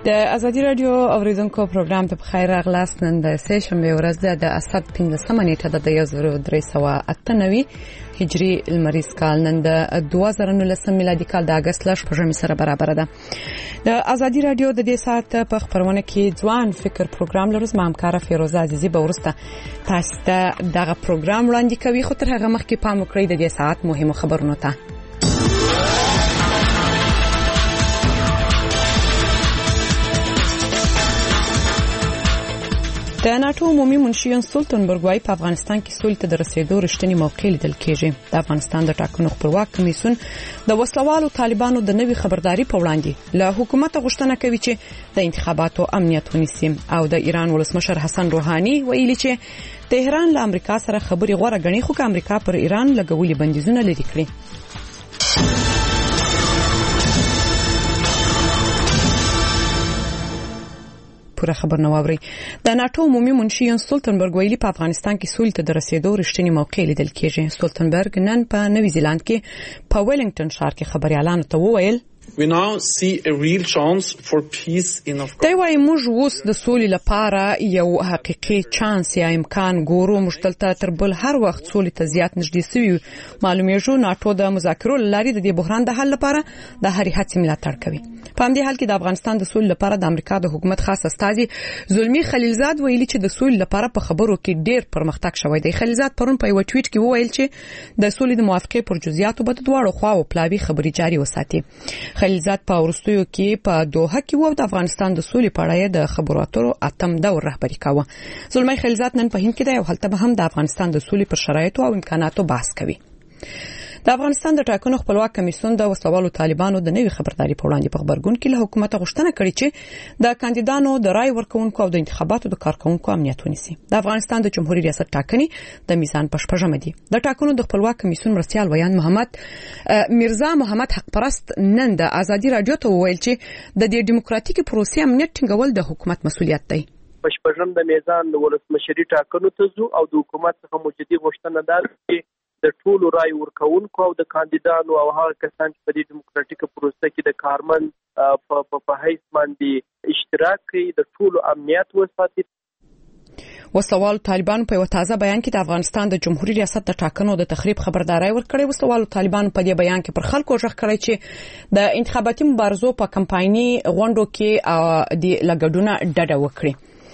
د ازادي رادیو اوریدونکو پروګرام ته بخیر راغلاست. نن د سه شنبه ورځ د اسد 15 نیټه د 1398 هجری المریز کال نن د 2019 میلادي کال د اگست ل 8 سره برابر ده. د ازادي رادیو د دې ساعت په خبرونه کې ځوان فکر پروګرام لرو. زما همکار فیروزه عزیزی به ورسته تاسو ته دغه پروګرام وړاندې کوي. خو تر هغه مخکې پام وکړئ د دې ساعت مهمه خبرونه ته. د ناتو عمومي منشي یان سولټنبرګ وايي په افغانستان کې سولې ته د رسیدو رښتینی موقع لیدل کېږي. د افغانستان د ټاکنو خپلواک کمیسیون د وسلوالو طالبانو د نوي خبرداري په وړاندې له حکومت غوښتنه کوي چې د انتخاباتو امنیت ونیسي. او د ایران ولسمشر حسن روحاني ویلي چې تهران له امریکا سره خبري غوړه غني، خو امریکا پر ایران لګولي بندیزونه لري کړی. پوره خبر نه واوري. د ناتو عمومي منشي یان سولټنبرګ ویلي په افغانستان کې سولې ته د رسیدو رښتینی موقع لیدل کېږي. سولټنبرګ نن په نوی زیلاند کې په ویلنګټن ښار کې خبريالانو ته وویل We now see a real chance for peace in Afghanistan. دا وايي موږ اوس د سولې لپاره یو حقيقي چانس یا امکان ګورو. موږ دلته تر بل هر وخت سولې ته زیات نږدې سوي. معلومیږي ناتو د مذاکرو لاري د دې بحران د حل لپاره د هرې هڅې ملاتړ کوي. په همدې حال کې د افغانستان د سولې لپاره د امریکا د حکومت خاص استازي زلمی خلیلزاد ویلي چې د سولې لپاره په خبرو کې ډېر پرمختګ شوی دی. خلیلزاد پرون په یو ټویټ کې وویل چې د سولې د موافقې پر جزئیاتو به دواړو خواو پلاوي خبري جاري وساتي. خلیلزاد په ورستیو کې په دوحه کې وو د افغانستان د سولې په اړه د خبرو اترو اتم دور رهبری کاوه. زلمی خلیلزاد نن په هند کې دی او هلته به هم د افغانستان د سولې پر شرایطو او امکاناتو بحث کوي. د افغانستان د ټاکنو خپلواک کمیسیون د وسلوالو طالبانو د نوي خبرداري په وړاندې په خبرګون کې له حکومت غوښتنه کړې چې د کاندیدانو د رای ورکونکو او د انتخاباتو د کارکونکو امنیت ونیسي. د افغانستان د جمهوریت ریاست ټاکنې د میزان په شپږمه دي. د ټاکنو د خپلواک کمیسیون مرستيال ویان میرزا محمد حق پرست نن د ازادي رادیو ته وویل چې د دې دیموکراتیکي پروسې امنیت ټینګول د حکومت مسؤلیت دی. پښپژم د میزان د ولسمشری ټاکنو ته ځو او د حکومت څخه موجودي غوښتنه ده چې د ټولو رای ورکوونکو او د کاندیدانو او هغه کسان چې په دې دیموکراتیکه پروسه کې د کارمند په حیث باندې اشتراک کوي د ټولو امنیت وساتي. وسلوالو طالبانو په یو تازه بیان کې د افغانستان د جمهوریت ریاست د ټاکنو د تخریب خبرداري ورکړې. وسلوالو طالبانو په دې بیان کې پر خلکو ژغ کړی چې د انتخاباتي مبارزو په کمپایني غونډو کې د لګډونه ډډه وکړي.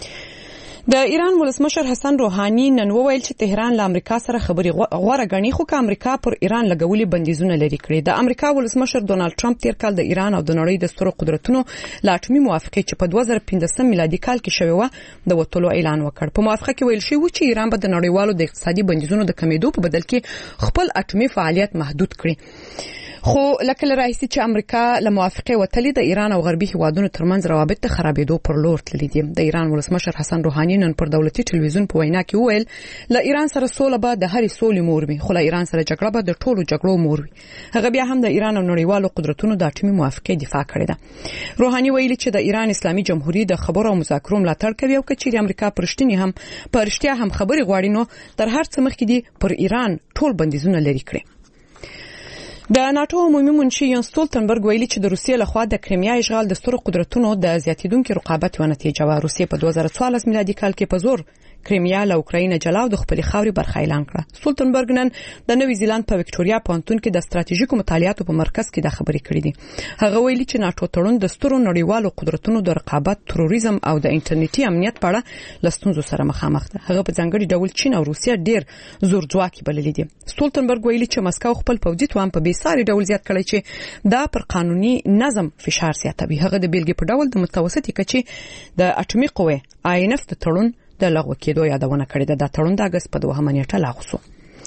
د ایران ولسمشر حسن روحاني نن وویل چې تهران له امریکا سره خبري غوړه غني، خو امریکا پر ایران لګولي بندیزونه لري کړی. د امریکا ولسمشر ډونالد ټرمپ تیر کال د ایران او د نړۍ د سترو قدرتونو لا اټومي موافقه چې په 2015 میلادي کال کې شوی و د وټولو اعلان وکړ. په موافقه کې ویل شوی چې ایران به د نړیوالو د اقتصادي بندیزونو د کمیدو په بدل کې خپل اټومي فعالیت محدود کړي. خو لکه راځي چې امریکا له موافقه وتلې د ایران او غربي هیوادونو ترمنځ روابط ته خرابېدو پر لور تللي دي. د ایران ولسمشر حسن روحاني نن پر دولتي ټلویزیون په وینا کې وویل له ایران سره سوله به د هرې سولې مور وي، خو له ایران سره جګړه به د ټولو جګړو مور وي. هغه بیا هم د ایران او نړیوالو قدرتونو د اټومي موافقه دفاع کړې ده. روحاني ویلي چې د ایران اسلامي جمهوریت د خبرو او مذاکرو ملاتړ کوي او چې امریکا پرشتیا هم خبري غواړي نو تر هر څه مخکې دي پر ایران ټول بندیزونه لري کړی. د ناتو عمومي منشي یان سولټنبرګ ویلي چې د روسیې لخوا د کریمیا اشغال د سترو قدرتونو د زیاتیدونکو رقابت و نتیجه و. روسیې په 2014 میلادي کال کې په زور کریمیا له اوکراین جلا او د خپل خاوري برخه اعلان کړه. سولټنبرګ نن د نوی زیلاند په وکټوريا پونتون کې د ستراتیژیکو مطالعاتو په مرکز کې د خبرې کړې دي. هغه ویلي چې ناتو تړون د سترو نړیوالو قدرتونو د رقابت، تروریزم او د انټرنیټي امنیت په اړه لستونزو سره مخامخ ده. هغه په ځانګړي ډول چین او روسیه ډیر زور ځواکي بللي دي. سولټنبرګ ویلي چې مسکو خپل پوځي توان په بیساري ډول زیات کړی چې دا پر قانوني نظم فشار زیاتوي. هغه د بیلګې په ډول د متوسطې کچې د اټومي قوې INF د تړون د لغوه کېدو یادونه کړې ده. د تړون د اگست په 2 نیټه لغوه شو.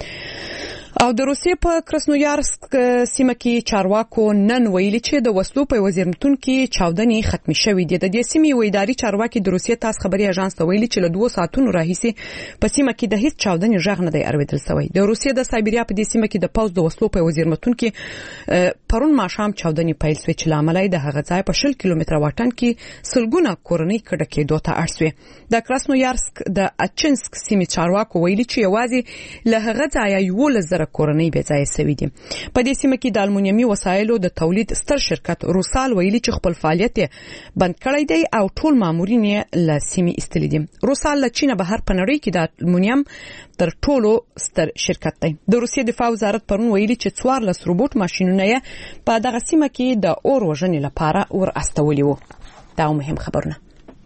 او د روسیې په کراسنویارسک سیمه کې چارواکو نن ویلي چې د وسلو په وزیرمتون کې چاودنې ختمې شوې دي. د دې سیمې ویداري چارواکي د روسیې تاس خبري اژانس ته ویلي چې له 2 ساعتونو راهیسې په سیمه کې د هیڅ چاودنې ژغ نه دی اوریدل شوی. د روسیې د سایبریا په دې سیمه کې د پوز د وسلو په وزیرمتون کې پرون ماښام چاودنې پیل شوې چې لامل یې د هغه ځای په 10 کیلومتره واټن کې سلګونه کورنۍ کډه کېدو ته اړ شوې. د کراسنویارسک د اچنسک سیمې چارواکو ویلي چې یوازې له هغه ځای 11,000 کورنۍ بې ځایه شوې دي. په دې سیمه کې د المونیمي وسایلو د تولید ستر شرکت روسال ویلي چې خپل فعالیت بند کړی دی او ټول مامورین یې له سیمې ایستلي دي. روسال له چین بهر په نړۍ کې د المونیم تر ټولو ستر شرکت دی. د روسیې دفاع وزارت پرون ویلي چې 14 روبوټ ماشينونه یې په دغه سیمه کې د اور وژنې لپاره ور استولي وو. دا مهم خبرونه.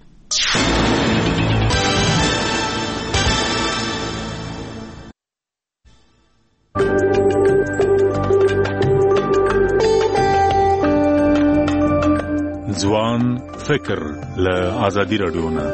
ځوان فکر له آزادي رادیو نه.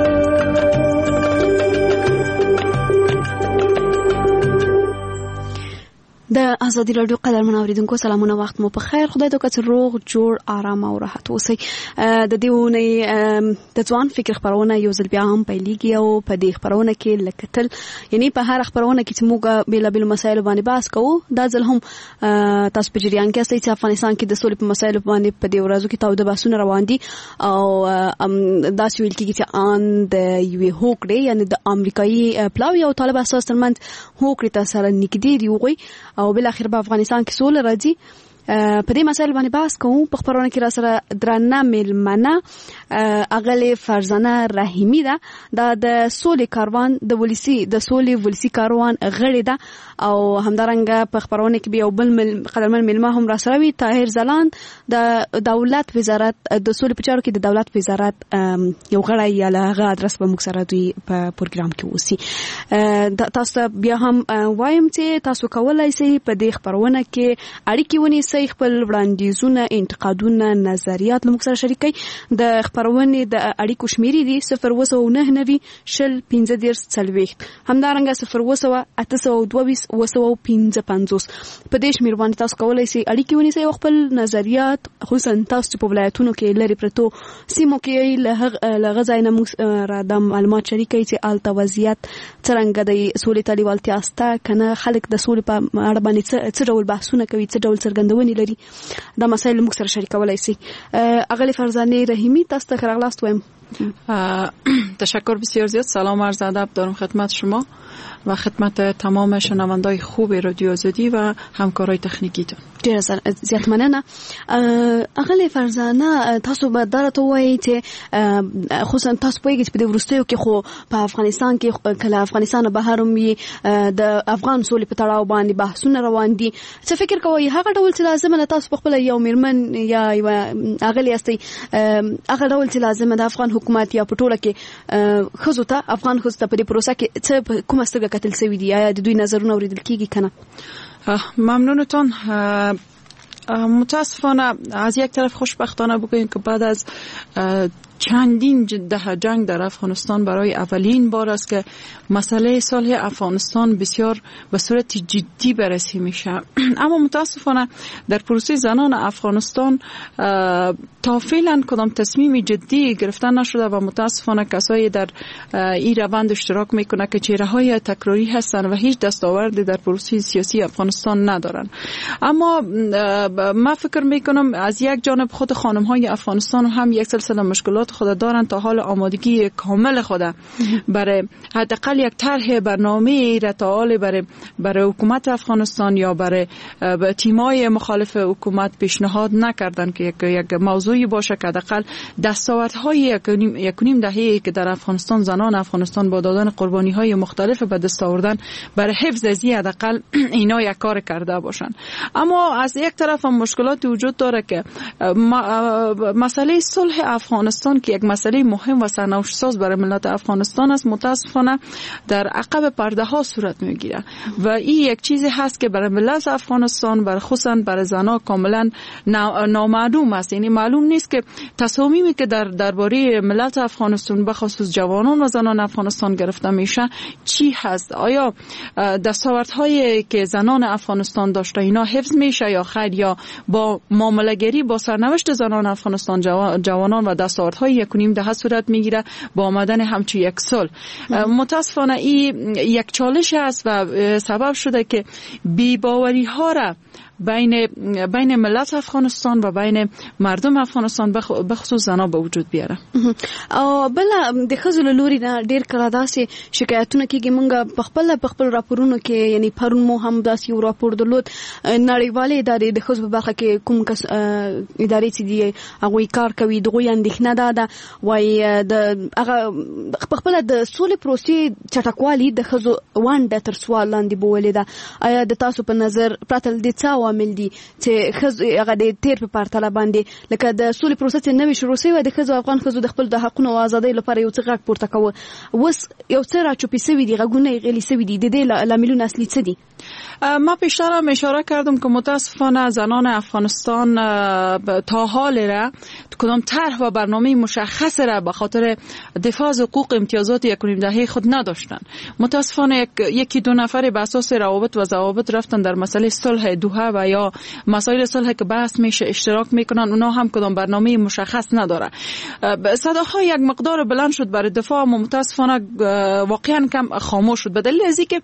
د آزادي رادیو قدرمن اوریدونکو سلامونه، وخت مو په خیر. خدای دې وکړي روغ جوړ آرام او راحت اوسئ. د دې ونې د ځوان فکر خبرونه یو ځل بیا هم پیلېږي او په دې خبرونه کې لکتل یعنی په هر خبرونه کې چې موږ بیلابیل مسایل باندې بحث کوو، دا ځل هم تاسو په جریان کې اصلي چې افغانستان کې د سولې په مسایلو باندې په دې ورځو کې تاوده بحثونه روان دي او دا چې ویل کېږي چې ان د یوې هوکړې یعنی د امریکایي پلاوی او طالب اساس ترمنځ هوکړې ته سره نږدې دی وغوي او بل اخر په افغانستان کې سوله راځي. په دې مسایل باندې بحث کوم. په خبرونه کې را سره درنه ملمنه اغلی فرزانه رحیمی ده. دا د سولې کاروان د سولې ولسی کاروان غړي ده او همدارنګه په خبرونه کې بیا بل قدرمن ملمه هم را سره وي. طاهر زلان د دولت وزارت د سولې په چارو کې د دولت وزارت یو غړی یا هغه ادرس به موږ سره دوی په پروګرام کې وسی. تاسو بیا هم وایم چې تاسو کولای شئ په دې خبرونه کې اړیکې ونیسئ، خپل وړاندیزونه، انتقادونه، نظریات له موږ سره شریکئ. د خبرونې د اړیکو شمیرې دي 02990 شل 1540 همدارنګه 02822 په دې شمیر باندې تاسو کولای شئ اړیکې ونیسئ او خپل نظریات، خصوصا تاسو په ولایتونو کې لري پرتو سیمو کې له غځای نه موږ را د معلومات شریکئ چې آلته وضعیت څرنګه د سولې طالبالتیا استه کنه خلک د سولې په اړه باندې څه ډول بحثونه کوي، څه ډول څرګندونې لري. دا مسایل موږ سره شریکولای شي. اغلی فرزانه رحیمی تاسو ته راغلاست وایم. تشکر بسیار زیاد. سلام عرض ادب دارم خدمت شما و خدمت تمام شنوندای خوب رادیو آزادی و همکارای تکنیکیتون. ډیر زیات مننه. اغلی فرزانه تاسو به درته وایي چې خصوصا تاسو پوهیږئ چې په دې وروستیو کې خو په افغانستان کې کله افغانستان بهر هم د افغان سولې په تړاو باندې بحثونه روان دي. څه فکر کوئ هغه ډول چې لازم نه تاسو خپل یو میرمن یا اغلی استي هغه ډول چې لازم د افغان حکومت یا پټوله کې خزو ته افغان خزو ته په دې پروسه کې څه کومه سترګه کتل سوي دي یا د دوی نظرونه اوریدل کیږي کنه؟ ممنونتون. متاسفانه از یک طرف خوشبختانه بگوییم که بعد از چندین ده جنگ در افغانستان برای اولین بار است که مسئله صلح افغانستان بسیار به صورت جدی بررسی میشه. اما متاسفانه در پروسه زنان افغانستان تا فعلا کدام تصمیم جدی گرفته نشده و متاسفانه کسایی در این روند اشتراک میکنه که چهره‌های تکراری هستند و هیچ دستاوردی در پروسه سیاسی افغانستان ندارن. اما من فکر میکنم از یک جانب خود خانم‌های افغانستان هم یک سلسله مشکلات خود دارن تا حال آمادگی کامل خود برای حداقل یک طرح برنامه رتعال برای حکومت افغانستان یا برای تیمای مخالف حکومت پیشنهاد نکردن که یک موضوعی باشه که حداقل دستاوردهای یک نیم دهه که در افغانستان زنان افغانستان با دادن قربانی‌های مختلف به دست آوردن برای حفظ از حداقل اینا یک کار کرده باشن. اما از یک طرف هم مشکلات وجود داره که مسئله صلح افغانستان که یک مسئله مهم و سرنوشت ساز برای ملت افغانستان است متاسفانه در عقب پرده ها صورت میگیره و این یک چیزی هست که برای ملت افغانستان برای خصوصا برای زنان کاملا نامعلوم است. یعنی معلوم نیست که تصامیمی که درباره ملت افغانستان به خصوص جوانان و زنان افغانستان گرفته میشه چی هست. آیا دستاوردهایی که زنان افغانستان داشته اینا حفظ میشه یا خیر، یا با معامله‌گری با سرنوشت زنان افغانستان جوانان و دستاوردهای یک و نیم دهه صورت میگیره با آمدن همچون یک سال. متاسفانه این یک چالش است و سبب شده که بی‌باوری ها را بین ملت افغانستان و بین مردم افغانستان بخصوص زنا به وجود بیاره. او بل د خزل لوري نه ډیر کړه داسې شکایتونه کیږي مونږ په خپل راپورونو کې یعنی پرون مو هم داسې یو راپور درلود نړیوالې ادارې د خزل په برخه کې کوم کس ادارې چې دی هغه کار کوي دغه اندېښنه ده وای د هغه خپل د سولې پروسې چټکوالي د خزو وانډه تر سوال لاندې بولې ده. آیا د تاسو په نظر پرتل د څه عوامل دي چې خزو هغه د تیر په پرتله باندې لکه د سولې پروسې نوې شروع شوی د خزو افغان خزو د خپل د حقونو او ازادۍ لپاره یو څه غږ پورته کوي وس یو څه راچوپی سوي دي غږونه غلي سوي دي د دې لاملونه اصلي څه دي؟ ما پیشتر هم اشاره کردم که متاسفانه زنان افغانستان تا حال را کدام طرح و برنامه مشخص را به خاطر دفاع از حقوق امتیازات 1.5 دهه خود نداشتن. متاسفانه یکی دو نفر به اساس روابط و ضوابط رفتن در مسئله صلح دوحه و یا مسائل صلح که بحث میشه اشتراک میکنن، اونا هم کدام برنامه مشخص نداره. صداها یک مقدار بلند شد برای دفاع، اما متاسفانه واقعا کم خاموش شد به دلیل از اینکه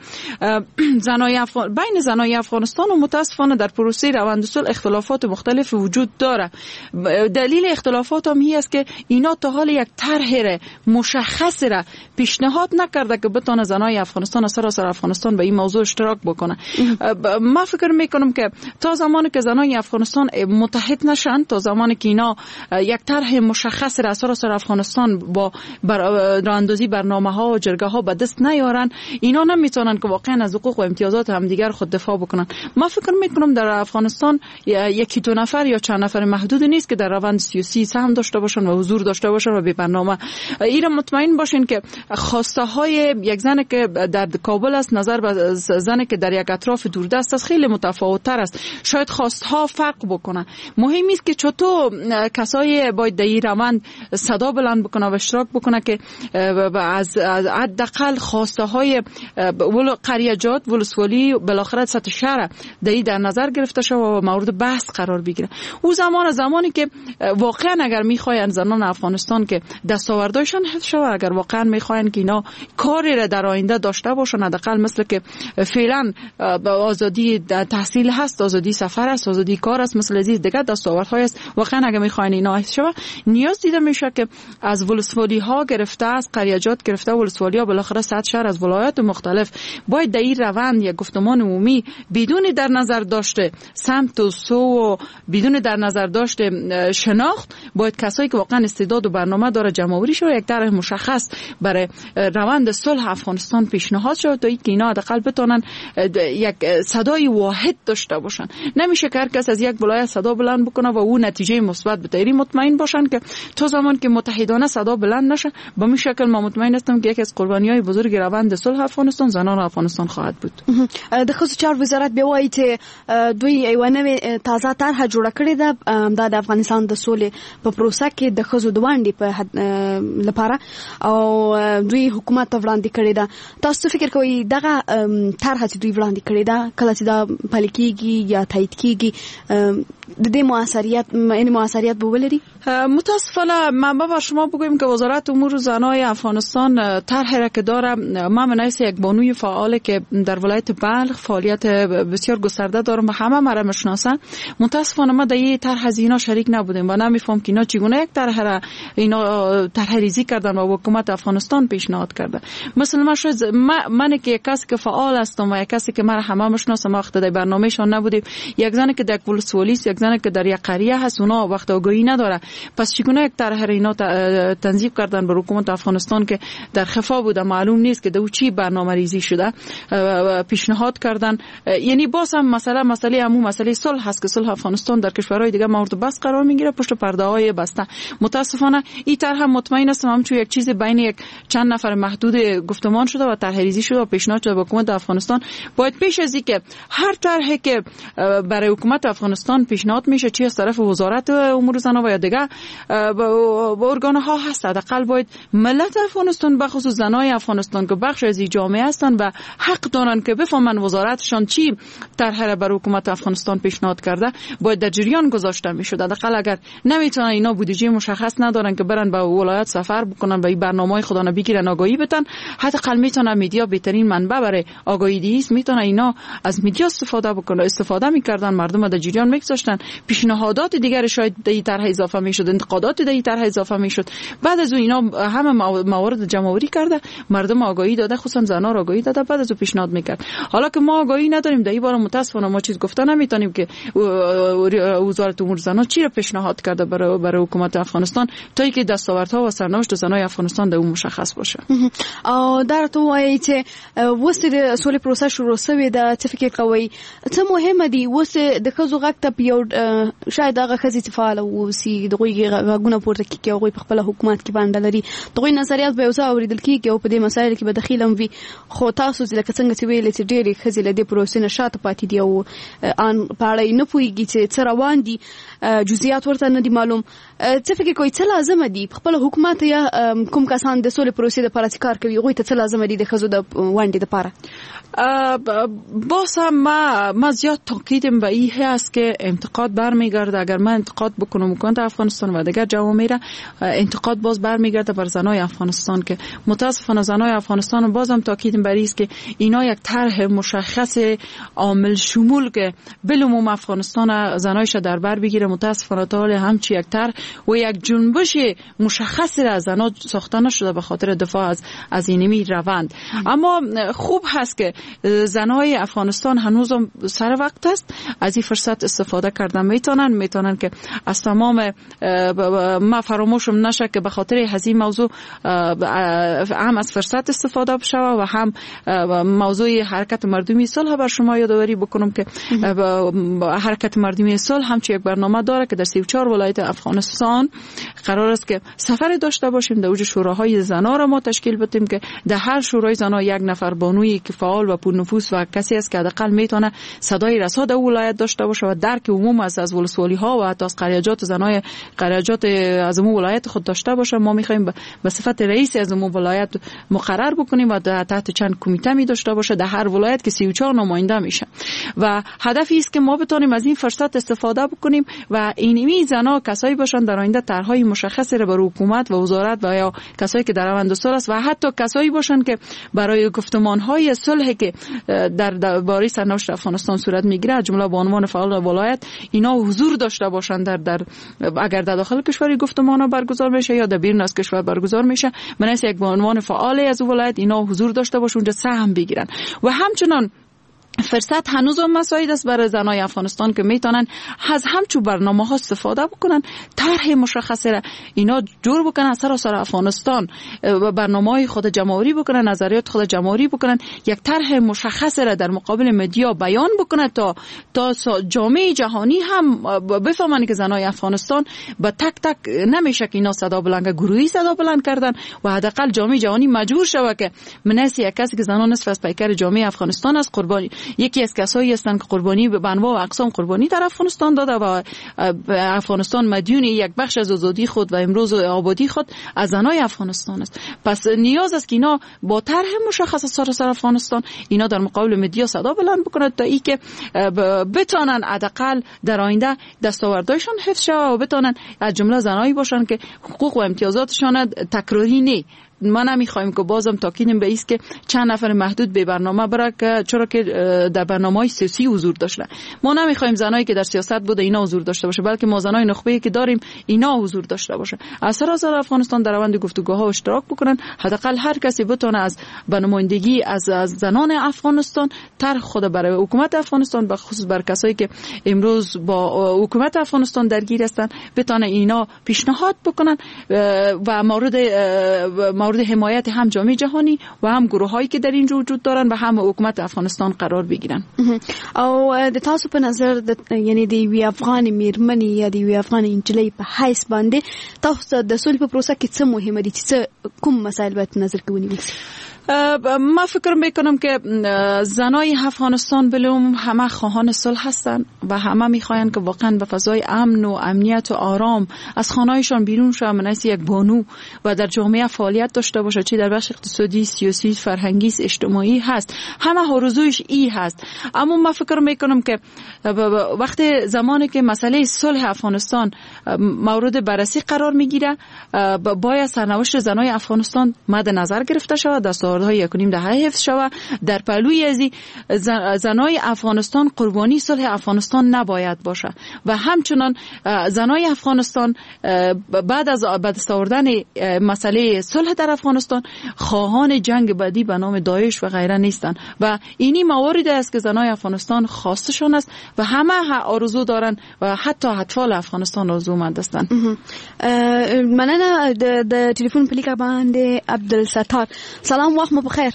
بین زنای افغانستان و متاسفانه در پروسه روند صلح اختلافات مختلف وجود داره. دلیل اختلافات هم هی است که اینا تا حال یک طرح مشخص را پیشنهاد نکرده که بتونه زنای افغانستان و سراسر افغانستان به این موضوع اشتراک بکنه. ما فکر میکنم که تا زمانی که زنای افغانستان متحد نشن، تا زمانی که اینا یک طرح مشخص را سراسر افغانستان با راهاندازی برنامه‌ها و جرگه‌ها به دست نیارن، اینا نمیتونن که واقعا از حقوق و امتیازات همدیگر خود دفاع بکنن. ما فکر میکنم در افغانستان یکی دو نفر یا چند نفر محدود نیست که در روند سیاسی سهم داشته باشن و حضور داشته باشن و به برنامه. اینا مطمئن باشین که خواسته های یک زن که در کابل است نظر به زنی که در یک اطراف دوردست است خیلی متفاوت تر است. شاید خواسته ها فرق بکنه. مهم است که چطور کسایی باید در این روند صدا بلند بکنه و اشتراک بکنه که از حداقل خواسته های قریجات ولسوالی بالاخره سطح شهر در نظر گرفته شود و مورد بحث قرار بگیره. او زمانی که واقعا اگر میخواین زنان افغانستان که دستاوردهایشان حفظ شود، اگر واقعا میخواین که اینا کاری را در آینده داشته باشن، حداقل مثل که فعلا آزادی تحصیل هست، آزادی سفر است، آزادی کار است، مثل از دیگه دستاوردهای است، واقعا اگر میخواین اینا حفظ شود نیاز دیده میشه که از ولسوالی ها گرفته، از قریجات گرفته، ولسوالی ها بالاخره صد شهر از ولایات مختلف باید در این روند یک گفتمان عمومی بدون در نظر داشته سمت و سو و بدون در نظر داشته شناخت، باید کسایی که واقعا استعداد و برنامه داره جمع‌آوری شود، یک طرح مشخص برای روند صلح افغانستان پیشنهاد شود تا اینکه اینا حداقل بتونن یک صدای واحد داشته باشن. نمیشه که هر کس از یک ولایت صدا بلند بکنه و اون نتیجه مثبت بده. مطمئن باشن که تا زمان که متحدانه صدا بلند نشه، به این شکل ما مطمئن هستم که یکی از قربانی‌های بزرگ روند صلح افغانستان زنان افغانستان خواهد بود. د خصوصي چارو وزارت به وایي چې دوی یو نوې تازه طرحه جوړه کړې ده د افغانستان د سولې په پروسه کې د ښځو د ونډې په لپاره او دوی حکومت ته وړاندې کړې ده. تاسو فکر کوئ دغه طرحه چې دوی وړاندې کړې ده کله چې دا پلي کېږي یا تایید کېږي د دې موثریت به ولري؟ متاسفانه ما با شما بگویم که وزارت امور زنای افغانستان طرحی را که داره، ما منایس یک بانوی فعال که در ولایت بلخ فعالیت بسیار گسترده دارم و همه مرا میشناسن. متاسفانه ما در این طرح از اینا شریک نبودیم و نمیفهم که اینا چگونه یک طرح را اینا طرح ریزی کردن و حکومت افغانستان پیشنهاد کرده. مثلا من که یک کسی که فعال هستم و یک کسی که مرا همه میشناسم وقت در برنامه‌شان نبودیم، یک زن که در ولسوالی است، یک زن که در یک قریه هست، اونا وقت آگاهی نداره. پس چگونه یک طرح را اینا تنظیم کردن به حکومت افغانستان که در خفا بوده، معلوم نیست که دو چی برنامه ریزی شده پیشنهاد کردن. یعنی باز هم مسئله صلح هست که صلح افغانستان در کشورهای دیگه مورد بحث قرار میگیره پشت پرده های بسته. متاسفانه این طرح هم مطمئن هستم همچون یک چیز بین یک چند نفر محدود گفتمان شده و طرح ریزی شده و پیشنهاد شده به حکومت افغانستان. باید پیش از اینکه هر طرحی که برای حکومت افغانستان پیشنهاد میشه، چی از طرف وزارت امور زنان و یا دیگه ارگان ها هست. حداقل باید ملت افغانستان به خصوص زنای افغانستان که بخش از جامعه هستن و حق دارن که بفهمن وزارتشان چی طرح بر حکومت افغانستان پیشنهاد کرده، باید در جریان گذاشته میشد. حداقل اگر نمیتونن اینا بودجه مشخص ندارن که برن به ولایت سفر بکنن و این برنامه‌های خدا رو بگیرن آگاهی بدن، حداقل میتونن میدیا بهترین منبع برای آگاهی دهی است، میتونن اینا از میدیا استفاده میکردن، مردم در جریان میگذاشتن، پیشنهادات دیگر شاید در این طرح اضافه میشد، انتقادات در این طرح اضافه میشد. بعد از اینا همه موارد جمع‌آوری کرده، مردم آگاهی داده، خصوصا زنان را آگاهی داده، بعد از پیشنهاد میکرد. حالا که ما آگاهی نداریم در این باره متاسفانه ما چیز گفته نمیتونیم که وزارت امور زنان چی را پیشنهاد کرده برای حکومت افغانستان تا اینکه دستاوردها و سرنوشت زنای افغانستان در اون مشخص باشه. در تو وایي چې وسه د سولې پروسه شروع شوې ده، څه فکر کوي څه مهمه دي وسه د ښځو غږ ته یو شاید هغه ښځې چې فعاله اوسي دغوی غږونه پورته کړي او په خپل حکومت کې باندې لري دغوی نظریات به یو څه اوریدل کېږي او په دې مسایلو کې به دخیل هم وي، خو تاسو چې لکه څنګه چې ویلې چې ډېرې ښځې له دې پروسې نه شاته پاتې دي او ان په اړه یې نه پوهېږي چې څه روان دي، جزئیات ورته نه دي معلوم. څه فکر کوي څه لازمه دي خپل حکومت یا کوم کسان د سولې پروسې لپاره چې کار کوي هغوی ته څه لازمه دي د ښځو د ونډې لپاره؟ باز هم ما زیاد تاکیدم به این هست که انتقاد برمیگرده. اگر من انتقاد بکنم حکومت افغانستان و دیگر جوامع را، انتقاد باز برمیگرده بر زنای افغانستان که متاسفانه زنای افغانستان بازم تاکیدم بر است که اینا یک طرح مشخص عامل شمول که بالعموم افغانستان زنایش در بر بگیره، متاسفانه تا حال همچی یک طرح و یک جنبش مشخص را زنا ساخته نشده به خاطر دفاع از اینمی روند. اما خوب هست که زنای افغانستان هنوزم سر وقت است از این فرصت استفاده کردن میتونن که از تمام ما فراموشم نشه که به خاطر هذه موضوع هم از فرصت استفاده بشه و هم موضوع حرکت مردمی صلح بر شما یادآوری بکنم که حرکت مردمی صلح هم یک برنامه داره که در 34 ولایت افغانستان قرار است که سفر داشته باشیم، در اوج شوراهای زنا را ما تشکیل بدیم که در هر شورای زنا یک نفر بانوی که فعال و پرنفوذ و کسی است که حداقل میتونه صدای رسا در ولایت داشته باشه و درک عموم از ولسوالی ها و حتی از قریجات زنای قریجات از اون ولایت خود داشته باشه. ما میخوایم به صفت رئیس از اون ولایت مقرر بکنیم و در تحت چند کمیته می داشته باشه در هر ولایت که 34 نماینده میشه و هدفی است که ما بتونیم از این فرصت استفاده بکنیم و اینمی زنا کسایی باشن در آینده طرحهای مشخصی را برای حکومت و وزارت و یا کسایی که در روند صلح است و حتی کسایی باشن که برای گفتمان‌های صلح که در باره سرنوشت افغانستان صورت میگیره، جمله به عنوان فعال ولایت، اینا حضور داشته باشن در اگر در داخل کشور گفتمان‌ها برگزار میشه یا در بیرون از کشور برگزار میشه، من یک به عنوان فعال از ولایت اینا حضور داشته باشن، اونجا سهم بگیرن و همچنان فرصت هنوز هم مساعد است برای زنای افغانستان که میتونن از همچون برنامه ها استفاده بکنن، طرح مشخص را اینا جور بکنن، سراسر افغانستان برنامه های خود جمع‌آوری بکنن، نظریات خود جمع‌آوری بکنن، یک طرح مشخص را در مقابل مدیا بیان بکنن تا جامعه جهانی هم بفهمن که زنای افغانستان با تک تک نمیشه که اینا صدا بلند گروهی صدا بلند کردن و حداقل جامعه جهانی مجبور شود که منسی یک کسی که زنان نصف از پیکر جامعه افغانستان است، قربانی یکی از کسایی هستند که قربانی به انواع و اقسام قربانی در افغانستان داده و افغانستان مدیون یک بخش از آزادی خود و امروز آبادی خود از زنای افغانستان است. پس نیاز است که اینا با طرح مشخص سراسر افغانستان اینا در مقابل مدیا صدا بلند بکنند تا اینکه بتونن حداقل در آینده دستاوردهایشان حفظ شود و بتونن از جمله زنایی باشن که حقوق و امتیازاتشان تکراری نه. ما نمیخوایم که بازم تاکیدیم به است که چند نفر محدود به برنامه بره که چرا که در برنامه‌های سیاسی حضور داشتن. ما نمیخوایم زنایی که در سیاست بوده اینا حضور داشته باشه، بلکه ما زنای نخبه‌ای که داریم اینا حضور داشته باشه. از سراسر افغانستان در روند گفتگوها اشتراک بکنن، حداقل هر کسی بتونه از نمایندگی از زنان افغانستان طرح خود برای حکومت افغانستان به خصوص بر کسایی که امروز با حکومت افغانستان درگیر هستن بتونه اینا پیشنهاد بکنن و مورد حمایت هم جامعه جهانی و هم گروهایی که در اینجا وجود دارن و هم حکومت افغانستان قرار بگیرن. او د تاسو په نظر یعنی د وی افغان میرمنې یا د وی افغان انجلۍ په حیث باندې تاسو د سولې په پروسه کې څه مهمه دي، چې کوم مسایل باید نظر کې ونیول شي؟ ما فکر میکنم که زنای افغانستان بلوم همه خواهان صلح هستند و همه میخواین که واقعا به فضای امن و امنیت و آرام از خانهایشان بیرون شوند، مثل یک بانو و در جامعه فعالیت داشته باشه، چه در بخش اقتصادی، سیاسی، فرهنگی، اجتماعی هست. همه آرزویش ای هست. اما ما فکر میکنم که وقتی زمانی که مسئله صلح افغانستان مورد بررسی قرار میگیره، باید سرنوشت زنای افغانستان مد نظر گرفته شود، دستاوردهای 1.5 دهه حفظ شود. در پهلوی ازی زنای افغانستان قربانی صلح افغانستان نباید باشه و همچنان زنای افغانستان بعد از دست آوردن مسئله صلح در افغانستان خواهان جنگ بعدی به نام داعش و غیره نیستند و اینی مواردی است که زنای افغانستان خواستشان است و همه آرزو دارن و حتی اطفال افغانستان آرزومند هستند. مننه. د ټلیفون په لیکه باندې عبدالستار. سلام، وخت مو بخیر.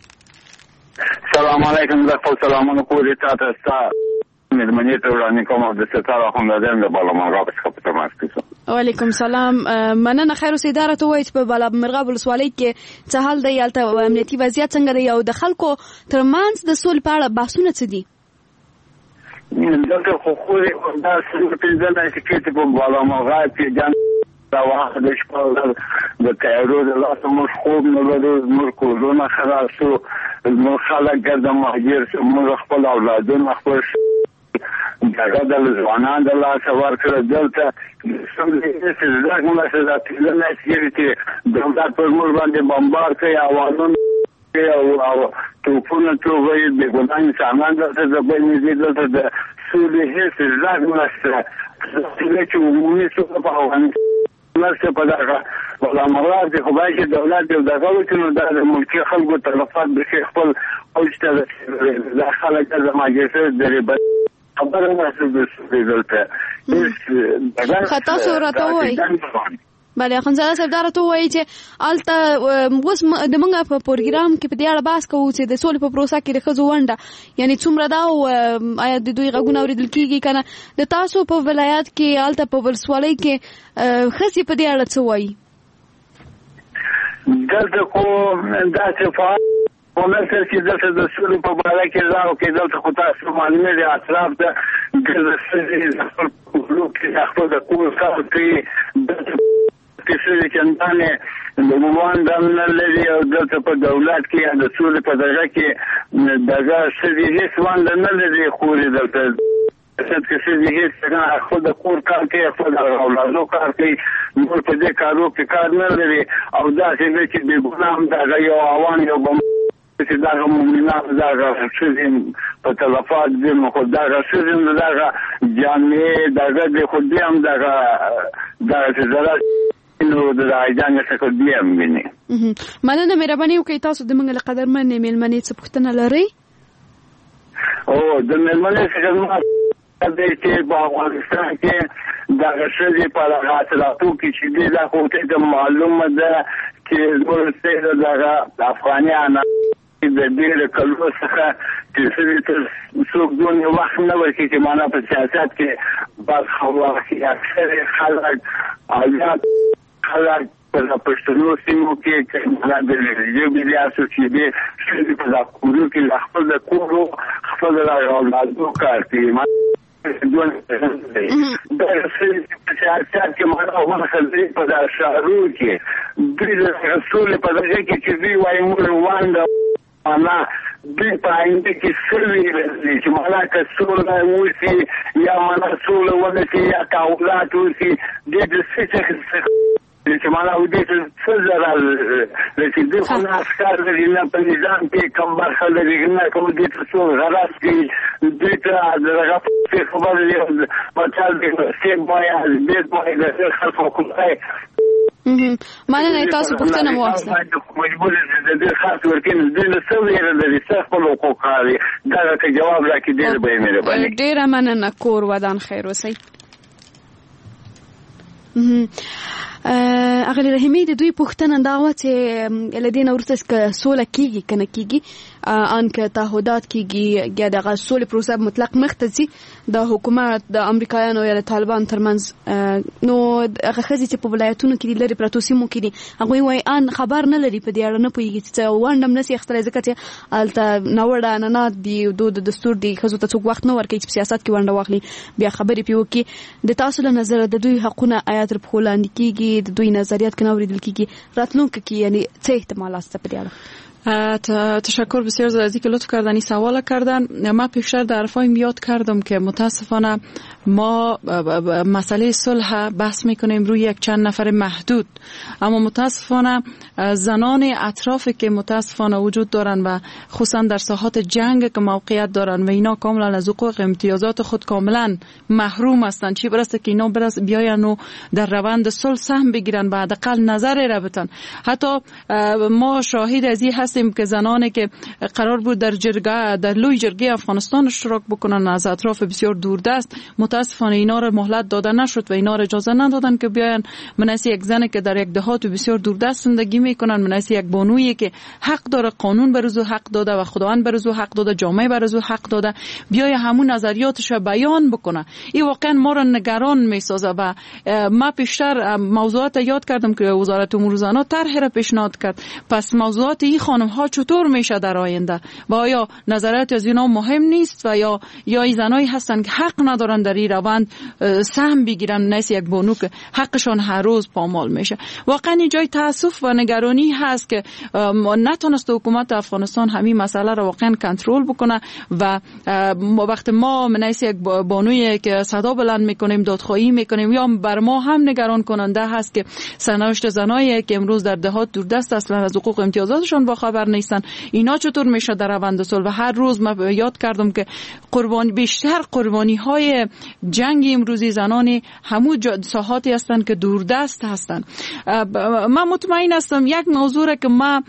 سلام علیکم. زه خپل سلامونه کوم تاسو ته. مېرمنې ته وړاندې کوم عبدالستار اخوندزاده د بالامرغاب څخه په تماس کې یم. وعلیکم سلام. مننه. خیر اوسئ. اداره ته وایي چې په بالامرغاب ولسوالۍ کې څه حال دی؟ هلته امنیتي وضعیت څنګه دی او د خلکو ترمنځ د سولې په اړه بحثونه څه دي؟ دلته خو خو دا څلور پنځه میاشتې کېږي په بالامرغاب کې جنګ واخ د شپږ د تیارو د لاسه موږ خوب نه لرو، زموږ کورونه خراب شو، زموږ خلک ګرده مهاجر شو، موږ خپل اولادونه خپل دغه د ځوانان د لاسه ورکړه. دلته څه موږ څه د پنځه میاشتې چې دولت پر موږ باندې بمبار کوي، اوازونه او توپونه توغوي، بېګناه انسانان دلته د بینځي دلته د سولې هېڅ ځای نشته. چې عمومي سوله په افغانستان مرسته په دغه بالامرغاب کې خو باید چې دولت یو دغه وکړي، نو دا د ملکي خلکو تلفات بشي خپل اوج ته دا خلک د ماجسر درې خبره نه څه دلته خطا صورت وایي. بله اخوندزاده صاحب، دا راته وایي چې هلته اوس د موږ په پروګرام کې په دې اړه بحث کوو چې د سولې په پروسه کې د ښځو ونډه یعنې څومره ده او آیا د دوی غږونه اورېدل کېږي که نه. د تاسو په ولایت کې هلته په ولسوالۍ کې ښځې په دې اړه څه وایي؟ دلته خو داسې فعال په مصر کې دلته د سولې په باره کې ځاو کې دلته خو تاسو معلومې د اطراف ته ګرځې ښځې خپل کورو کې خپل د کور کار کوي، دلته کسې چندانې لوبوان دم نه لري او دلته په دولت کې یا د سولې په دغه کې دغه ښځې هېڅ ونډه نه لري. خورې دلته کسې هېڅ خپل د کور کار کوي، خپل د اولادو کار کوي، نور په دې کارو کې کار نه لري او داسې دی چې بېګناه هم دغه یو اوان یو چې دغه مؤمنان دغه ښځې په تلفات دي، نو خو دغه ښځې دغه جامې دغه د خو دې هم دغه چې زړه نو د راځانې څخه دې هم ویني. مننه. مهرباني وکړئ تاسو د موږ له قدرمنې مېلمنې څه پوښتنه لرئ؟ د مېلمنې څخه زما دی چې په افغانستان کې دغه ښځې په دغه اطلاعاتو کې چې دي دا خو ته معلومه ده چې زموږ دغه افغانیان د ډېرو کلونو څخه چې ښځې ته څوک دومره وخت نه ورکوي چې معنا په سیاست کې برخه واخلي. اکثر خلک خلک په پښتنو سیمو کې د ژبې د اسوسییشن ښځې په کورو کې له خپل د کورو خپل د اولادو کار کوي. د سیاست کې معنا هغه ښځې په شهرو کې دوی د سولې په دغه کې چې دوی وایي موږ ونډه معنا دوی په آینده کې سوي چې معنا که سوله وشي یا معنا سوله ونشي یا تعهدات وشي د څه چې معنا و دې څه ضرر چې دوی خو نه افکار لري نه په نظام کې کم برخه لري نه کوم دې څه غرض کوي دوی ته دغه خبر دی مطلب دی چې باید دې باید د خلکو کومای مننه. تاسو پوښتنه مو واخیسته. مجبور د دې خاص ورکین د دې څه ویل د دې خپل حقوق لري دا ته جواب راکړي ډېر به مهرباني. ډېره مننه. کور ودان خیر اوسئ. اغلی رحیمی د دوی پوښتنه دا و چې لدین ورته سوله کیږي کنه کیږي ان که تعهدات کیږي یا د سولې پروسه مطلق مختزي د حکومت د امریکایانو یا د طالبان ترمنځ نو هغه خزي چې په ولایتونو کې لري پروتو سیمو کې دي هغه وای ان خبر نه لري په دې اړه نه پوهیږي چې وانډم نسی اختلای ځکه چې الته نوړه نه دی د دستور دی خزو ته څوک وخت نه ورکړي چې سیاست کې ونډه واخلي بیا خبرې پیو کې د تاسو له نظر د دوی حقونه آیات پر خلاندې کیږي د دوی نظریات کنه اوریدل کیږي راتلونکي کې یعنی څه احتمالات ست په دې تشکر بسیار از اینکه لطف کردن این سوال کردن. من پیشتر در حرفایم یاد کردم که متاسفانه ما مسئله صلح بحث میکنیم روی یک چند نفر محدود، اما متاسفانه زنان اطرافی که متاسفانه وجود دارن و خصوصا در ساحات جنگ که موقعیت دارن و اینا کاملا از حقوق امتیازات خود کاملا محروم هستند، چی برسه که اینا بیاین و در روند صلح سهم بگیرن و حداقل نظر را بتن. حتی ما شاهد از این هستیم که زنانی که قرار بود در لوی جرگه افغانستان اشتراک بکنن از اطراف بسیار دوردست، متاسفانه اینا را مهلت داده نشد و اینا را اجازه ندادن که بیاین. منسی یک زنی که در یک دهات بسیار دوردست زندگی میکنن، منسی یک بانویی که حق داره، قانون بر او حق داده و خداوند بر او حق داده، جامعه بر او حق داده، بیای همون نظریاتش را بیان بکنه. این واقعا ما را نگران میسازه و ما پیشتر موضوعات یاد کردم که وزارت امور زنان طرح را پیشنهاد کرد. پس موضوعات این خانم ها چطور میشه در آینده و آیا نظریات از اینا مهم نیست و یا این زنایی هستن که حق ندارن در این روند سهم بگیرن، نیست یک بانو که حقشان هر روز پامال میشه. واقعا این جای تاسف و نگرانی هست که نتونست حکومت افغانستان همین مسئله را واقعا کنترل بکنه و وقت ما نیست یک بانوی که صدا بلند میکنیم، دادخواهی میکنیم، یا بر ما هم نگران کننده هست که سرنوشت زنایی که امروز در دهات دوردست اصلا از حقوق امتیازاتشون با خبر نیستن، اینا چطور میشه در روند صلح. و هر روز من یاد کردم که بیشتر قربانی های جنگ امروزی زنان همون ساحاتی هستند که دوردست هستند. من مطمئن هستم یک موضوع که من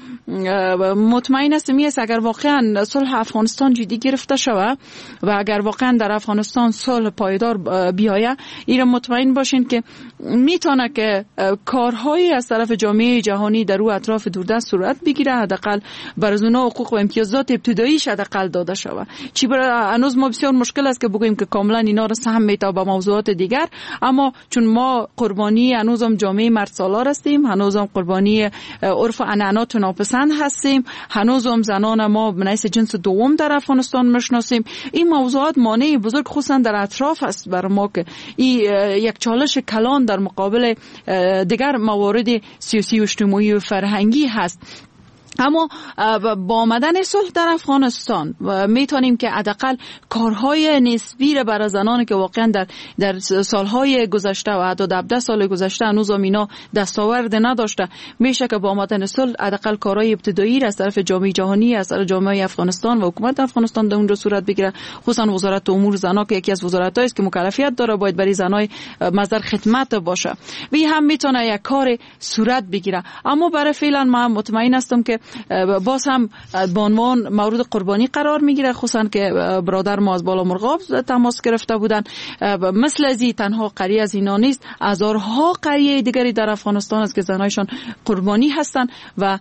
مطمئن هستم است اگر واقعا صلح افغانستان جدی گرفته شود و اگر واقعا در افغانستان صلح پایدار بیاید، این مطمئن باشین که میتونه که کارهایی از طرف جامعه جهانی در او اطراف دوردست صورت بگیره، حداقل بر از اونها حقوق و امتیازات ابتداییش حداقل داده شود. چی برای هنوز ما بسیار مشکل است که بگوییم که کاملا اینا را سهم میتا با موضوعات دیگر، اما چون ما قربانی هنوزم جامعه مرد سالار هستیم، هنوزم قربانی عرف و عنعنات ناپسند هستیم، هنوزم زنان ما بنیس جنس دوم در افغانستان میشناسیم. این موضوعات مانع بزرگ خصوصا در اطراف است بر ما که این یک چالش کلان در مقابل دیگر موارد سیاسی و اجتماعی و فرهنگی هست. اما با آمدن صلح در افغانستان میتونیم که حداقل کارهای نسبی را برای زنانی که واقعا در سالهای گذشته و حتی 17 سال گذشته هنوز اینا دستاورد نداشته، میشه که با آمدن صلح حداقل کارهای ابتدایی را از طرف جامعه جهانی، از طرف جامعه افغانستان و حکومت افغانستان در اون رو صورت بگیره. خصوصا وزارت امور زنان که یکی از وزارتایی است که مکلفیت داره باید برای زنای مصدر خدمت باشه، وی هم میتونه یک کار صورت بگیره. اما برای فعلا ما مطمئن هستم که باز هم به عنوان مورد قربانی قرار میگیره، خصوصا که برادر ما از بالا مرغاب تماس گرفته بودن. مثل از این تنها قریه از اینا نیست، هزارها قریه دیگری در افغانستان است که زنایشان قربانی هستند و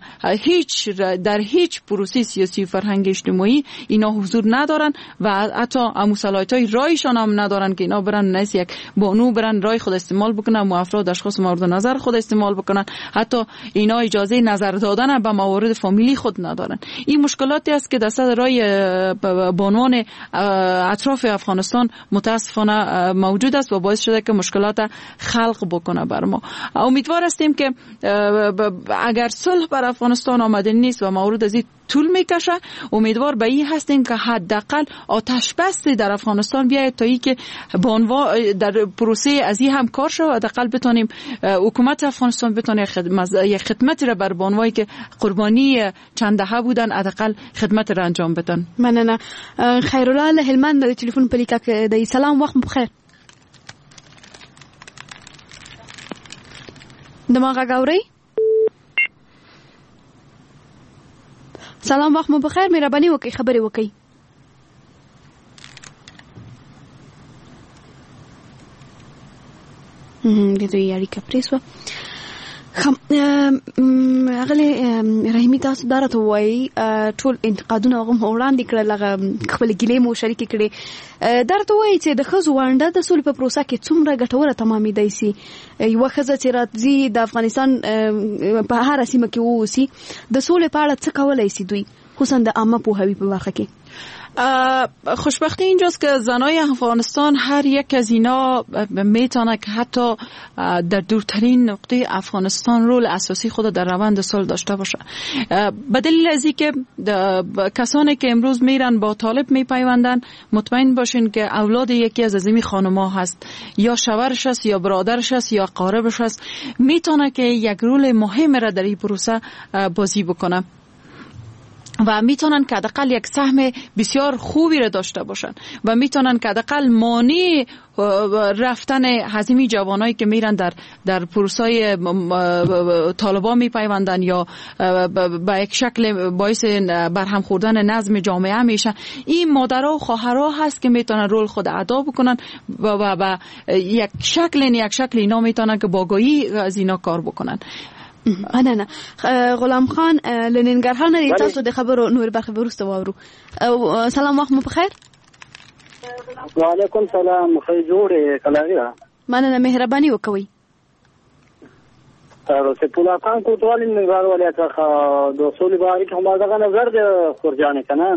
در هیچ پروسه سیاسی و فرهنگ اجتماعی اینا حضور ندارن و حتی مسئولیت‌های رایشان هم ندارن که اینا برن نیست یک بانو برن رای خود استعمال بکنن، افراد اشخاص مورد نظر خود استعمال بکنن، حتی اینا اجازه نظر دادن به موارد فامیلی خود ندارن. این مشکلاتی است که در صدر رای بانوان اطراف افغانستان متاسفانه موجود است و باعث شده که مشکلات خلق بکنه بر ما. امیدوار هستیم که اگر صلح بر افغانستان آمده نیست و مورد از این طول میکشه، امیدوار به این هستیم که حداقل آتش بستی در افغانستان بیاید تا اینکه در پروسه از این هم کار شود، حداقل بتونیم حکومت افغانستان بتونه یک خدمتی را بر بانوایی که قربانی چند دهه بودن حداقل خدمت را انجام بدن. مننه. خیرالله له هلمند د تلیفون په لیکه کې د سلام وخت بخیر. دماغ غاوري سلام وخت مو بخیر، مهرباني وکړئ خبرې وکړئ. د دوی اړیکه پرې شوه. اغلی رحیمی تاسو درته وای ټول انتقادونه هغه وړاندې کړل هغه خپل ګیلې مو شریک کړي درته وای چې د خزو وانډه د سولې په پروسه کې څومره ګټوره تمامېدای شي یو خزه چې راځي د افغانستان په هر سیمه کې ووسی د سولې په اړه څه کولای شي دوی خصوصا د عامه پوهاوی په برخه کې خوشبختی اینجاست که زنای افغانستان هر یک از اینا میتونه که حتی در دورترین نقطه افغانستان رول اساسی خود در روند صلح داشته باشه به دلیل از اینکه کسانی که امروز میرن با طالب میپیوندن مطمئن باشین که اولاد یکی از عظیمی خانم‌ها هست یا شوهرش است یا برادرش است یا قاربش است میتونه که یک رول مهم را در این پروسه بازی بکنه و میتونن که حداقل یک سهم بسیار خوبی را داشته باشن و میتونن که حداقل مانع رفتن هزیمی جوانایی که میرن در پروسای طالبان میپیوندن یا به یک شکل باعث برهم خوردن نظم جامعه میشن این مادرها و خواهرها هست که میتونن رول خود ادا بکنن و یک شکل اینا میتونن که باگایی از اینا کار بکنن. نه غلام خان لننګرهار نه تاسو د خبرو نور برخه ورسته وورو سلام وخت مو بخیر وعلیکم سلام خیر جوړه کلاغه مننه مهرباني وکوي تاسو په لاکان کوټوال ننګرهار ولایت څخه د سولې باره کې هم دا نظر د خورجان کنه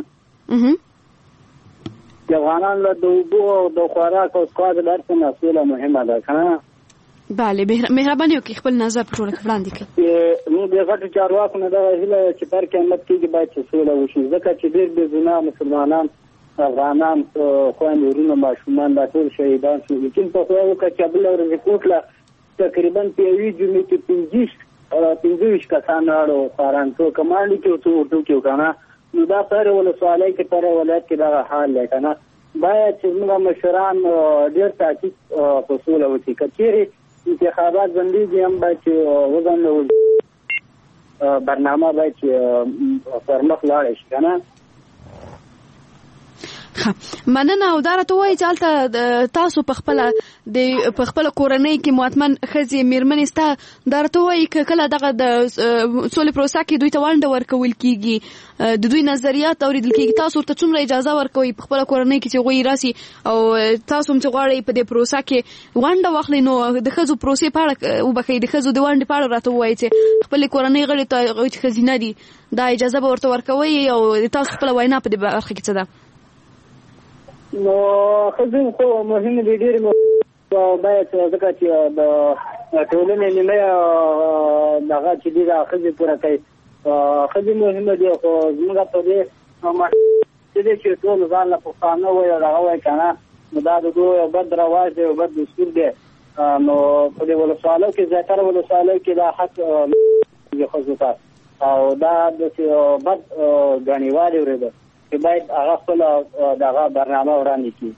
افغانان له دوبو د خوراک او سکواد درته مسوله مهمه ده کنه بله مهرباني وکړئ خپل نظر په ټوله کې وړاندې کړئ موږ د غټو چارواکو نه دا هیله چې پر قیامت کې باید سوله وشي ځکه چې ډېر بې ګناه مسلمانان افغانان خویندې ورونه ماشومان دا ټول شهیدان شو لیکن په خو وکړه چې بل ورځ کوټله تقریبا په یوې جمعې کې 25 کسان راړو خاران څو کمانډي کې څو ورته کې کنه نو دا سره ولسوالۍ کې پر ولایت کې دا حال دی کنه باید چې موږ مشران ډېر تاکید په سوله وکړي کچېرې انتخابات بندیږي هم باید چې وزن برنامه باید چې پرمخ لاړ شي کنه مننه او دا راته وایي چې هلته تاسو په خپله کورنۍ کې مؤتمن ښځې مېرمنې ستا دا راته وایي که کله دغه د سولې پروسه کې دوی ته ونډه ورکول کېږي د دوی نظریات اورېدل کېږي تاسو ورته څومره اجازه ورکوئ په خپله کورنۍ کې چې هغوی راسي او تاسو هم چې غواړئ په دې پروسه کې ونډه واخلئ نو د ښځو پروسې په اړه وبښئ د ښځو د ونډې په اړه راته ووایئ چې خپلې کورنۍ غړي ته هغوی چې ښځینه دي دا اجازه به ورته ورکوئ او تاسو خپله وینا په دې برخه کې څه ده نو خزم خو مهم دي ډېر باید ځکه چې د ټولنې نیمه دغه چې دي د خزم پوره کوي خزم مهم دي خو زموږ په دې چې ټول ځان له پښتانه وایي هغه وایي کنه نو دا د دوی یو بد رواج دی او بد دستور دی نو په دې ولسوالو کې زیاتره ولسوالو کې دا حق خزو ته او دا د بد غنیوالي ورده چې باید هغه خپل دغه برنامه وړاندې کړي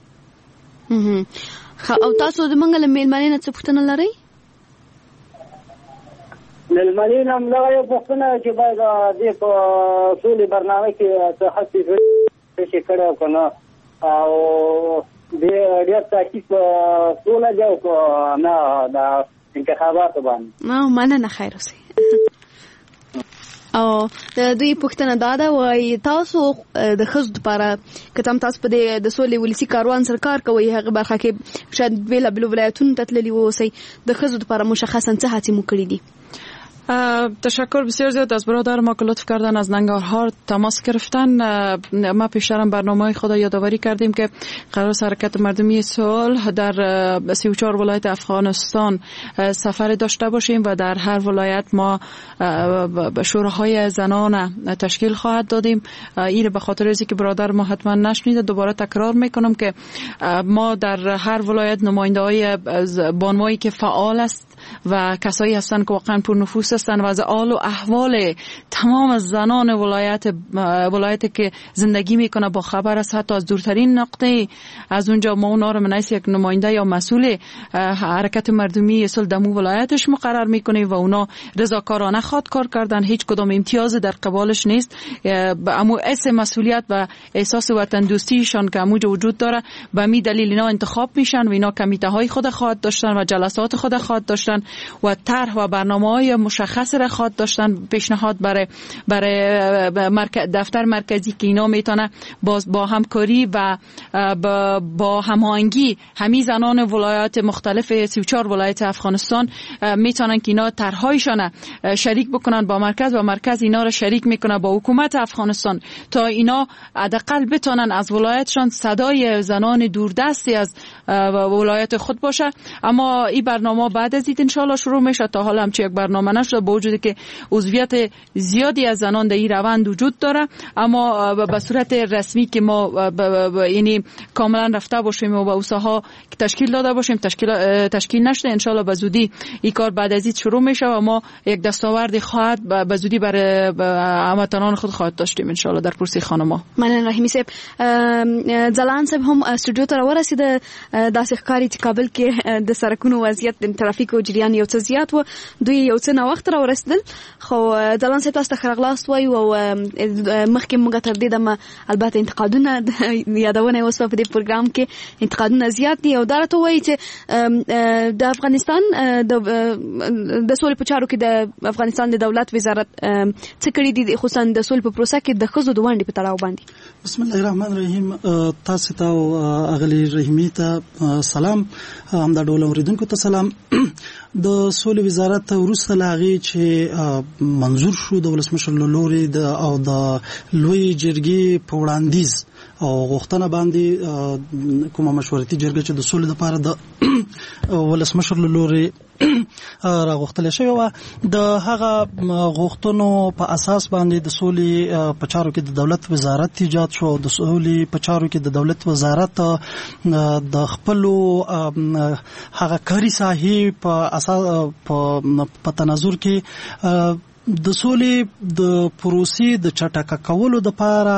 او تاسو د منګل میلمنې نه څه پوښتنه لرئ میلمنې نه دا یو پوښتنه چې باید د سولې برنامه کې څه هڅې شي کړو کنه او د ډېر تاکید سوله جو نه دا انتخابات باندې مننه خیر اوسئ او د دوی پوښتنه دا ده وایي تاسو د ښځو لپاره که تاسو په دې د سولې ولسي کاروان سره کار کوئ هغه برخه کې شاید بېلابېلو ولایتونو ته تللي واوسئ د ښځو لپاره مشخصا څه هڅې مو کړي دي تشکر بسیار زیاد از برادر ما که لطف کردن از ننگرهار تماس گرفتن. ما پیشترم برنامه خود یادآوری کردیم که قرار است حرکت مردمی صلح در 34 ولایت افغانستان سفر داشته باشیم و در هر ولایت ما شوراهای زنان تشکیل خواهد دادیم. این به خاطر ازی که برادر ما حتما نشنیده دوباره تکرار میکنم که ما در هر ولایت نماینده های بانوایی که فعال است و کسایی هستند که واقعا پر نفوذ هستند و از حال و احوال تمام زنان ولایت که زندگی میکنه با خبر است. حتی از دورترین نقطه از اونجا ما اونا رو منیس یک نماینده یا مسئول حرکت مردمی اصل دمو ولایتش مقرر میکنه و اونا رضاکارانه کار کردن. هیچ کدام امتیاز در قبالش نیست. امو اسم مسئولیت و احساس وطن دوستیشان که اموجا وجود داره به می دلیل اینا انتخاب میشن و اینا کمیته های خود خواهد داشتن و جلسات خود خواهد داشتن و طرح و برنامه‌های مشخص را خواهد داشتن. پیشنهاد برای دفتر مرکزی که اینا میتونه با همکاری و با هماهنگی همین زنان ولایات مختلف 34 ولایت افغانستان میتونن که اینا طرح‌هایشان شریک بکنن با مرکز و مرکز اینا را شریک میکنه با حکومت افغانستان تا اینا حداقل بتونن از ولایتشان صدای زنان دوردستی از ولایت خود باشه. اما این برنامه بعد از این ان شاء الله شروع میشه. تا حالا هم چه یک برنامه نشده با وجودی که عضویت زیادی از زنان در این روند وجود داره، اما به صورت رسمی که ما یعنی کاملا رفته باشیم و با اوساها که تشکیل داده باشیم تشکیل نشده. ان شاء الله به زودی این کار بعد از این شروع میشه و ما یک دستاورد خواهد به زودی برای هموطنان خود خواهد داشتیم ان شاء الله در پرسی خانم‌ها. مننه رحیمی صاحب. ځلان صاحب هم استودیو ته ورسېده. داسې ښکاري چې کابل کې د سړکونو وضعیت د ترافیکو جریان یو څه زیات و، دوی یو څه ناوخته راورسېدل. خو ځلان صاحب تاسو ته ښه راغلاست وایو او مخکې موږ تر دې دمه البته انتقادونه یادونه وسوه په دې پروګرام کې انتقادونه زیات دي او دا راته وایي چې د افغانستان د سولې په چارو کې د افغانستان د دولت وزارت څه کړي دي خصوصا د سولې په پروسه کې د ښځو د ونډې په تړاو باندې. بسم الله الرحمن الرحیم. تاسو ته او اغلی رحیمی ته سلام، هم د ډول اوریدونکو ته سلام. د سولې وزارت وروسته لاغي چې منظور شو د ولسمشر لوري او د لوی جرګې په وړاندیز او غوښتنه باندې کومه مشورتي جرګه چې د سولې لپاره د ولسمشر لوري راغوښتل شوی و، د هغه غوښتنو په اساس باندې د سولې په چارو کې د دولت وزارت ایجاد شو. د سولې په چارو کې د دولت وزارت د خپل هغه کاری ساحې په اساس په تناظر کې د سولې د پروسې د چټکه کولو لپاره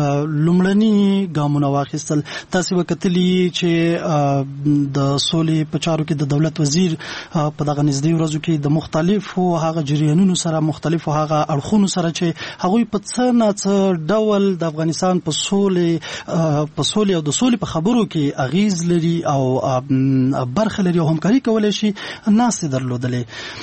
لومړني ګامونه واخیستل. تاسو وکتلی چې د سولې په چارو کې د دولت وزیر په دغه نږدې ورځو کې د مختلفو هغه جریانونو سره مختلفو هغه اړخونو سره چې هغوی په څه نه څه ډول د افغانستان په سولې او د سولې په خبرو کې اغیز لري او برخه لري او همکاري کولای شي ناستې درلودلې.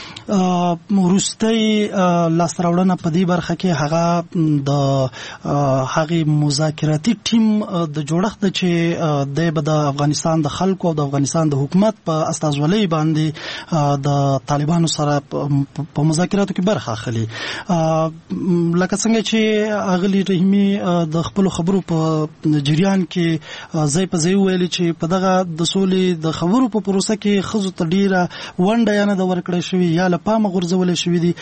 وروستۍ لاسته راوړنه په دې برخه کې هغه د هغې مذاکراتي ټیم د جوړښت چې د افغانستان د خلکو او د افغانستان د حکومت په استازولۍ باندې د طالبانو سره په مذاکراتو کې برخه اخلي. لکه څنګه چې اغلی رحیمی د خپل خبرو په جریان کې ځای په ځای ویلي چې په دغه د سولې د خبرو په پروسه کې ښځو ته ډیره ونډه یا نه ده ورکړی شوې یا له پامه غورځولی شوي دي.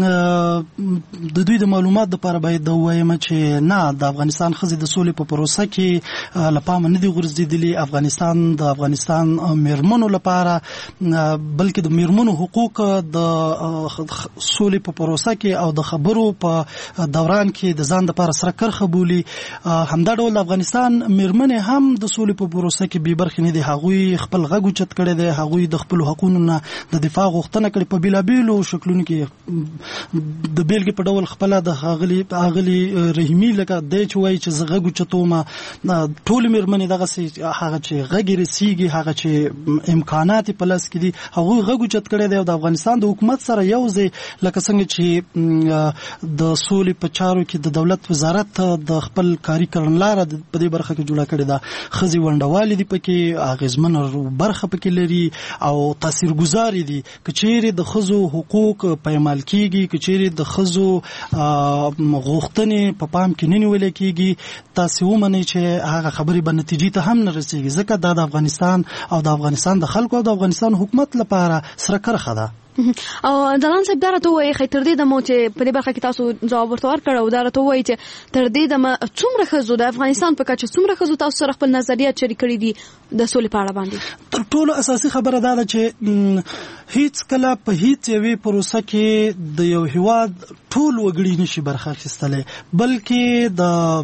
د دوی د معلومات لپاره باید دا ووایم چې نه، د افغانستان ښځې د سولې په پروسه کې له پامه نه دي غورځېدلي. د افغانستان میرمنو لپاره بلکې د میرمنو حقوق د سولې په پروسه کې او د خبرو په دوران کې د ځان لپاره سره کرخه بولي. همدا ډول د افغانستان میرمنې هم د سولې په پروسه کې بې برخې نه دي. هغوی خپل غږ اوچت کړی دی، هغوی د خپلو حقونو نه د دفاع غوښتنه کړې په بېلابېلو شکلونو کې. د بیلګې په ډول خپله د اغلي رحیمي لکه دی چې وایي چې زه غږ اوچتومه، ټولې مېرمنې دغسې هغه چې غږ یې رسېږي، هغه چې امکانات یې په لاس کې دي، هغوی غږ اوچت کړی دی او د افغانستان د حکومت سره یو ځای لکه څنګه چې د سولې په چارو کې د دولت وزارت د خپل کاري کړنلاره په دې برخه کې جوړه کړې ده. ښځې ونډوالې دي پکې، اغېزمنه برخه پکې لري او تاثیرګذارې دي. که چیرې د ښځو حقوق پایمال کېږي، که چیرې د ښځو غوښتنې په پام کې نه نیول کېږي، تاسې ومنئ چې هغه خبرې به نتیجې ته هم نه رسېږي، ځکه دا د افغانستان او د افغانستان د خلکو او د افغانستان حکومت لپاره سره کرخه ده. او دلان صاحب درته وایي خې تر دې د مو چې په دې برخه کې تاسو جواب ورته ورکړو درته وایي چې تر دې د څومره خزو د افغانستان په کچه څومره خزو تاسو سره خپل نظریات شریک کړي دي د سولې په اړه باندې؟ تر ټولو اساسي خبره دا ده چې هیڅ کله په هیڅ یوې پروسه کې د یو هیواد ټول وګړي نشي برخه اخیستلی، بلکې د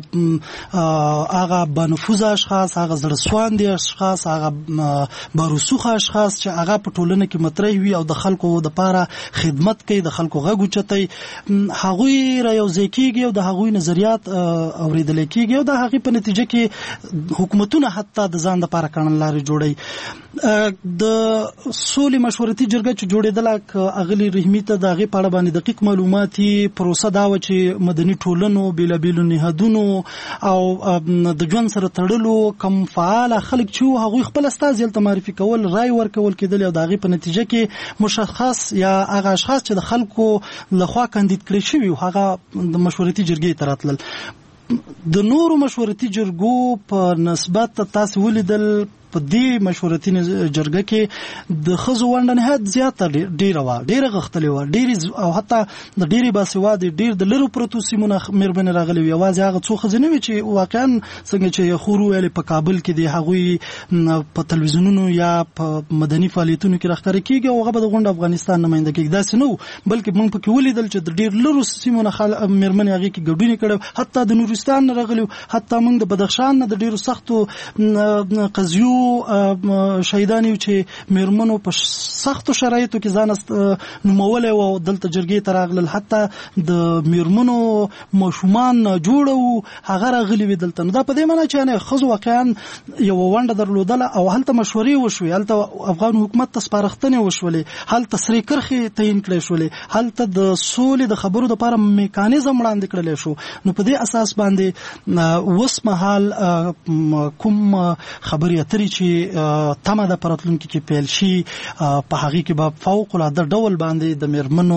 هغه بنفوذ اشخاص، هغه زړه سواندي اشخاص، هغه باروسوخه اشخاص چې هغه په ټولنه کې مطرح وي او د خلکو د پاره خدمت کوي، د خلکو غږ اوچتوي، هغوی را یوځای کېږي او د هغوی نظریات اوریدل کېږي او د هغې په نتیجه کې حکومتونه حتی د ځان لپاره کړنلارې جوړوي. د سولې مشورتي جرګه چې جوړېدله، اغلي رحمي ته د هغې په اړه باندې دقیق معلومات پروسه دا و چې مدني ټولنو، بیلابیلو نهادونو او د ژوند سره تړلو کم فعال خلک چې هغوی خپل استازي هلته معرفي کول، رای ورکول کېدل او د هغې په نتیجه کې مشخص یا هغه اشخاص چې د خلکو لخوا کاندید کړي شوي هغه د مشورتي جرګې ته راتلل. د نورو مشورتي جرګو په نسبت تاسو ولیدل په دې مشورتي جرګه کې د ښځو ونډه نهایت زیاته ډېره وه، ډېره غښتلې وه، ډېرې او حتی د ډېرې باسوادې ډېر د لرو پرتو سیمونه مېرمنې راغلې وې. یوازې هغه څو ښځې نه وې چې واقعا څنګه چې خورو ویلې په کابل کې د هغوی په تلویزیونونو یا په مدني فعالیتونو کې راښکاره کېږي او هغه به د غونډ افغانستان نماینده کېږي. داسې نه و، بلکې موږ پکې ولیدل چې د ډېر لرو سیمونه مېرمنې هغې کې ګډون کړی، حتی د نورستان نه راغلي، حتی موږ د بدخشان نه د ډېرو سختو قضیو شهیدان یو چې مېرمنو په سختو شرایطو کې ځان نومولی و او دلته جرګې ته راغلل، حتی د مېرمنو ماشومان جوړه وو هغه راغلي وي دلته. نو دا په دې معنی چې ښځو واقعا یوه ونډه درلودله او هلته مشورې وشوې، هلته افغان حکومت ته سپارښتنې وشولې، هلته سرې کرښې تعیین کړی شولې، هلته د سولې د خبرو دپاره میکانیزم وړاندې کړلی شو. نو په دې اساس باندې اوس مهال کوم خبرې اترې چې تمه د پراتلونکي کې پیل شي په هغې کې به فوق العاده ډول باندې د مېرمنو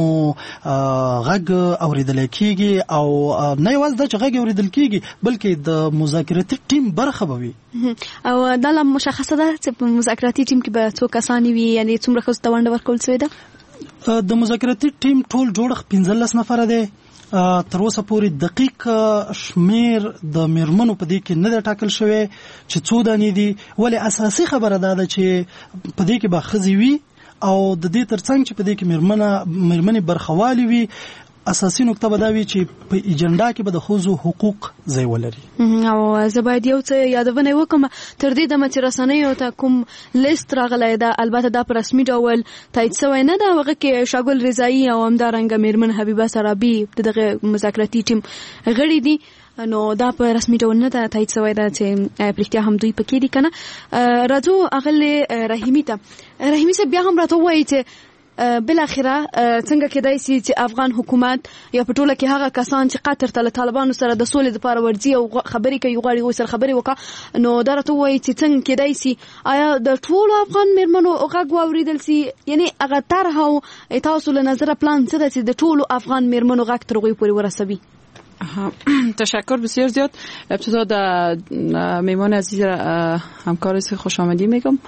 غږ اورېدلی کېږي او نه یوازې دا چې غږ اورېدل کېږي بلکې د مذاکراتي ټیم برخه به وي. او دا لا مشخصه ده چې په مذاکراتي ټیم کې به څو کسان وي، یعنې څومره ښځو ته ونډه ورکول شوې ده؟ د مذاکراتي ټیم ټول جوړښت 15 نفره دی. تر اوسه پورې دقیق شمیر د مېرمنو په دې کې نه دی ټاکل شوی چې څو دانې دي، ولې اساسي خبره دا ده چې په دې کې به ښځې وي او د دې ترڅنګ چې په دې کې مېرمنې برخوالي وي. اساسي نکته به دا وي چې په ایجنډا کې به د ښځو حقوق ځای ولري. او زه باید یو څه یادونه وکړم، تر دې دمه چې رسنیو ته کوم لیست راغلی ده، البته دا په رسمي ډول تایید شوی نه ده، هغه کې شاګل رضایي او همدارنګه مېرمن حبیبه سرابي دغه مذاکراتي ټیم غړي دي. نو دا په رسمي ډول نه ده تایید شوی ده چې پرېښتیا هم دوی پکې دي که نه. راځو اغلې رحیمي ته. رحیمي صاحب بیا هم راته ووایي چې بل اخره څنګه کېدای شي چې افغان حکومت یا په ټوله کې هغه کسان چې قطر ته له طالبانو سره د سولې لپاره ورځي او خبرې کوي غواړي هغوی سره خبرې وکړه، نو دا راته ووایي چې څنګه کېدای شي آیا د ټولو افغان مېرمنو غږ واورېدل شي، یعنې هغه طرحه او تاسو له نظره پلان څه ده چې د ټولو افغان مېرمنو غږ تر هغوی پورې ورسوي؟ تشکر بسیار زیاد. ابتدا در میمان عزیز همکار خوش آمدی میگم.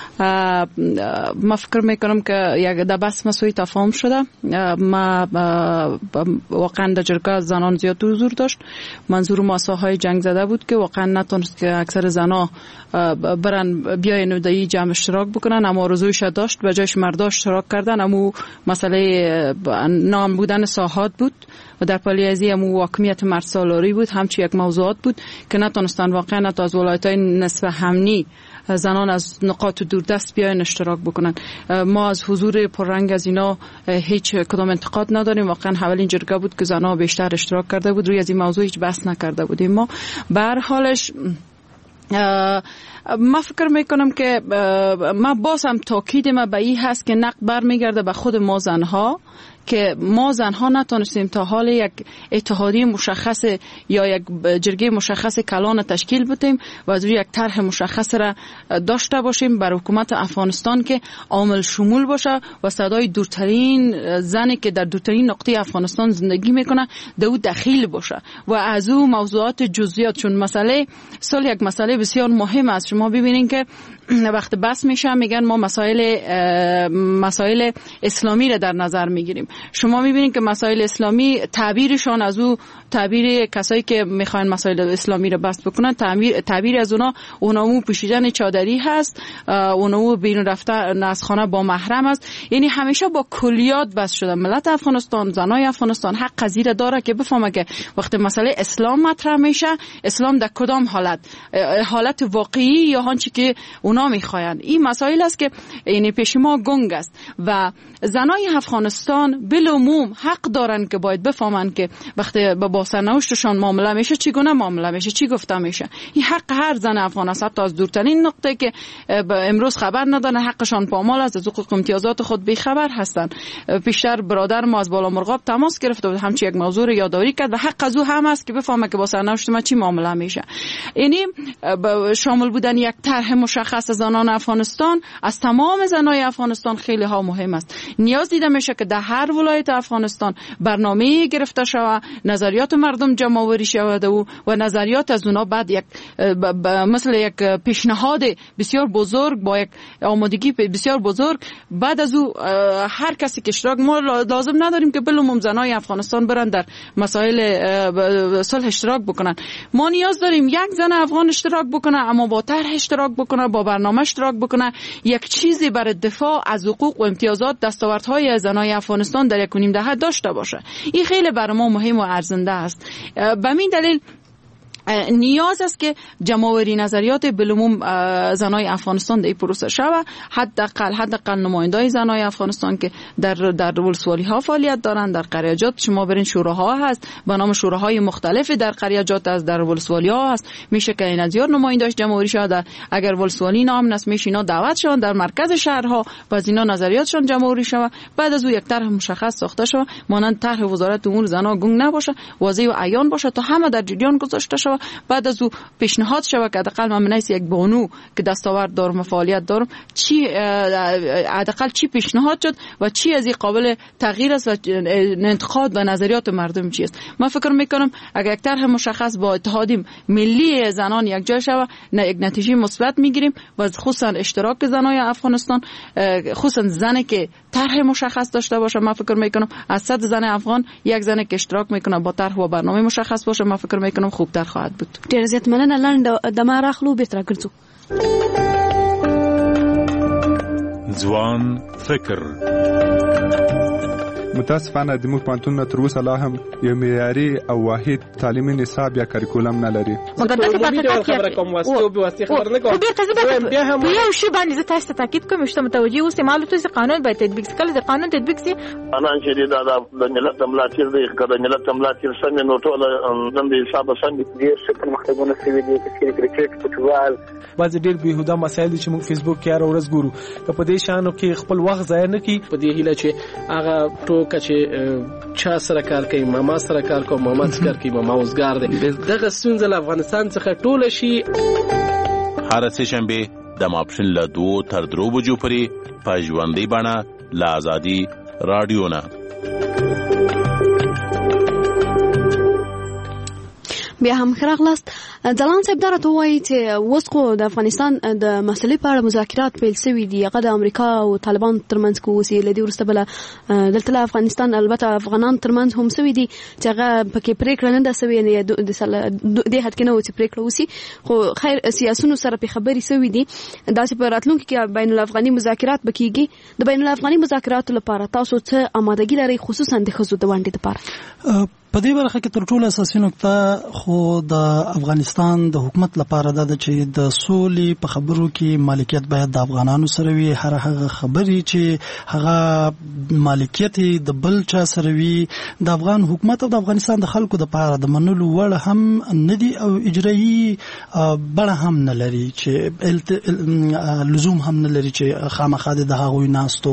ما فکر میکنم که یک در بحث مسئولی تفاهم شده. ما واقعا در جرگه زنان زیاد حضور داشت. منظور ما ساحای جنگ زده بود که واقعا نتونست که اکثر زنا برن بیاین در این جمع اشتراک بکنن، اما آرزویش داشت به جایش مردا اشتراک کردن. اما مسئله نام بودن ساحات بود و در پالی ازی امو واکمیت مرد سالاری بود، همچی یک موضوعات بود که نتونستن واقعا نتا از ولایت‌های نصف همنی زنان از نقاط دوردست بیاین اشتراک بکنن. ما از حضور پررنگ از اینا هیچ کدام انتقاد نداریم. واقعا اولین جرگه بود که زنان بیشتر اشتراک کرده بود، روی از این موضوع هیچ بحث نکرده بودیم. ما به هر حالش ما فکر میکنم که ما باز هم تاکید ما به این هست که نقد برمیگرده به خود ما زنها که ما زنها نتونستیم تا حال یک اتحادیه مشخص یا یک جرگه مشخص کلان تشکیل بدیم و از روی یک طرح مشخص را داشته باشیم بر حکومت افغانستان که عامل شمول باشه و صدای دورترین زنی که در دورترین نقطه افغانستان زندگی میکنه در او دخیل باشه و از او موضوعات جزئیات، چون مسئله صلح یک مسئله بسیار مهم است. شما ببینید که وقت بس میشه میگن ما مسائل اسلامی را در نظر میگیریم. شما میبینید که مسائل اسلامی تعبیرشان از او تعبیر کسایی که میخوان مسائل اسلامی را بس بکنن تعبیر از اونامو پوشیدن چادری هست، اونامو بیرون رفتن از خانه با محرم است. یعنی همیشه با کلیات بس شده. ملت افغانستان، زنای افغانستان حق قضیه داره که بفهمه که وقتی مسئله اسلام مطرح میشه، اسلام در کدام حالت واقعی یا آنچه که اونا میخواین. این مسائل است که یعنی پیش ما گنگ است و زنای افغانستان بالعموم حق دارن که باید بفهمن که وقتی با سرنوشتشان معامله میشه چگونه معامله میشه، چی گفته میشه. این حق هر زن افغان است، حتی از دورترین نقطه که امروز خبر ندارن حقشان پامال است، از حقوق امتیازات خود بیخبر هستند. پیشتر برادر ما از بالا مرغاب تماس گرفت و همچین یک موضوع یادآوری کرد و حق از او هم است که بفهمه که با سرنوشت ما چی معامله میشه. یعنی شامل بودن یک طرح مشخص زنان افغانستان از تمام زنای افغانستان خیلی ها مهم است. نیاز دیده میشه که در هر ولایت افغانستان برنامه گرفته شود، نظریات مردم جمع آوری شود و نظریات از اونا بعد یک مثل یک پیشنهاد بسیار بزرگ با یک آمادگی بسیار بزرگ بعد از او هر کسی که اشتراک، ما لازم نداریم که بالعموم زنای افغانستان برن در مسائل صلح اشتراک بکنن. ما نیاز داریم یک زن افغان اشتراک بکنه، اما با طرح اشتراک بکنه، با برنامه اشتراک بکنه، یک چیزی برای دفاع از حقوق و امتیازات دستاوردهای زنای افغانستان در 1.5 دهه داشته باشه. این خیلی برای ما مهم و ارزنده است. به همین دلیل نیاز است که جمع‌آوری نظریات بالعموم زنای افغانستان در این پروسه شود. حداقل نمایندای زنای افغانستان که در ولسوالی ها فعالیت دارند، در قریاجات شما برین شوراها هست، به نام شوراهای مختلفی در قریاجات است، در ولسوالی ها هست، میشه که این از یار نماینداش جمع‌آوری شود. اگر ولسوالی نام نس میشه اینا دعوت شون در مرکز شهرها و از اینا نظریاتشون جمع‌آوری شود. بعد از او یک طرح مشخص ساخته شود، مانند طرح وزارت امور زنان گنگ نباشه، واضح و عیان باشه تا همه در جریان گذاشته شود. بعد از او پیشنهاد شود که حداقل من نیست یک بانو که دستاورد دارم و فعالیت دارم چی حداقل چی پیشنهاد شد و چی از این قابل تغییر است و انتقاد و نظریات مردم چی است. من فکر میکنم اگر یک طرح مشخص با اتحادی ملی زنان یک جای شود یک نتیجه مثبت میگیریم و خصوصا اشتراک زنای افغانستان، خصوصا زنی که طرح مشخص داشته باشه. من فکر میکنم از 100 زن افغان یک زن که اشتراک میکنه با طرح و برنامه مشخص باشه، من فکر میکنم خوبتر خواهد بود. ډیر زیات مننه. لاندې د ما راخلو بیرته راګرځو. ځوان فکر. متاسفانه زموږ پوهنتونونه تر اوسه لا هم یو معیاري او واحد تعلیمي نصاب یا کریکولم نه لري. مګر دغه په خبره کوم واسطه خبر نه کوم. بیا هم یو شی باندې زه تاسو ته تاکید کوم چې متوجي اوسئ، معلومه چې قانون باید تطبیق شي. کله چې قانون تطبیق شي انا شدید د ملت ملاتیر دی، کله ملت ملاتیر څنګه نو ټول د حساب څنګه دي چې پرمختګونه شوي دي چې کرکټ فوټبال بعض ډېر بهوده مسایل چې موږ فیسبوک کې هر ورځ ګورو، په دې شانو کې خپل وخت ضایع نه کړي. په دې هیله چې هغه ټوکه چې چا سره کار کوي، ماما سره کار کوي، ماما سره کار کوي، ماما اوسګار دی، دغه ستونزه له افغانستان څخه ټوله شي. هر سه شنبه د ماپښین له 2 تر 3 بجو پورې په ژوندۍ بڼه له آزادي رادیو نه. بیا هم خراغلاست ځلان صاحب درته وایي چې اوس خو د افغانستان د مسلې په اړه مذاکرات پیل شوي دي، هغه د امریکا او طالبان ترمنځ کې اوسې لدی ورسته بل دلته له افغانستان البته افغانان ترمنځ هم شوي دي چې هغه پکې پریکړه نه ده شوې، نه د حد کې نه و چې پریکړه وسی، خو خیر سیاسيونو سره په خبري شوي دي دا چې په راتلونکي کې بین الافغاني مذاکرات بکیږي. د بین الافغاني مذاکراتو لپاره تاسو څه آمادګي لرئ، خصوصا د ښځو د ونډې لپاره؟ په دې برخه کې تر ټولو اساسي نقطه خو د افغانستان د حکومت لپاره ده چې د سولې په خبرو کې مالکیت باید د افغانانو سره وي. هر هغه خبرې چې هغه مالکیت د بل چا سره وي د افغان حکومت او د افغانستان د خلکو لپاره د منلو وړ هم نه دي او اجرایي بڼه هم نه لري چې لزوم هم نه لري چې خامخا د هغوی ناستو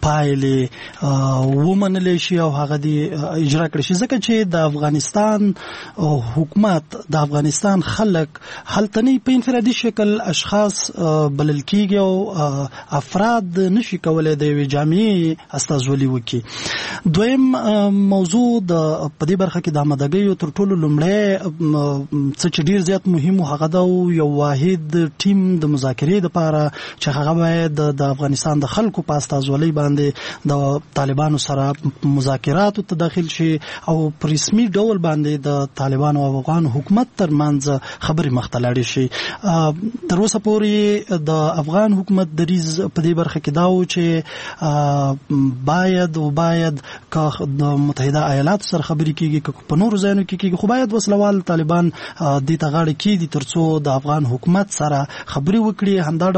پایلې ومنل شي او هغه دی اجرا کړي شي. ځکه چې د افغانستان حکومت د افغانستان خلک هلتنی په انفرادي شکل اشخاص بلل کیږي او افراد نشي کولای د یوې جامعې استازولي وکړي. دویم موضوع د په دې برخه کې د آمادګیو تر ټولو لومړی څه چې ډیر زیات مهم هغه د یو واحد ټیم د مذاکرې لپاره چې هغه باید د افغانستان د خلکو په استازولي باندې د طالبانو سره مذاکرات ته داخل شي او په رسمي ډول باندې د طالبانو او افغان حکومت ترمنځ خبرې مخته لاړې شي. تر اوسه پورې د افغان حکومت دریځ په دې برخه کې دا و چې باید که د متحده ایالاتو سره خبرې کیږي که په نورو ځایونو کې کیږي خو باید وسلوال طالبان دې ته غاړه کیږي ترڅو د افغان حکومت سره خبرې وکړي. همدا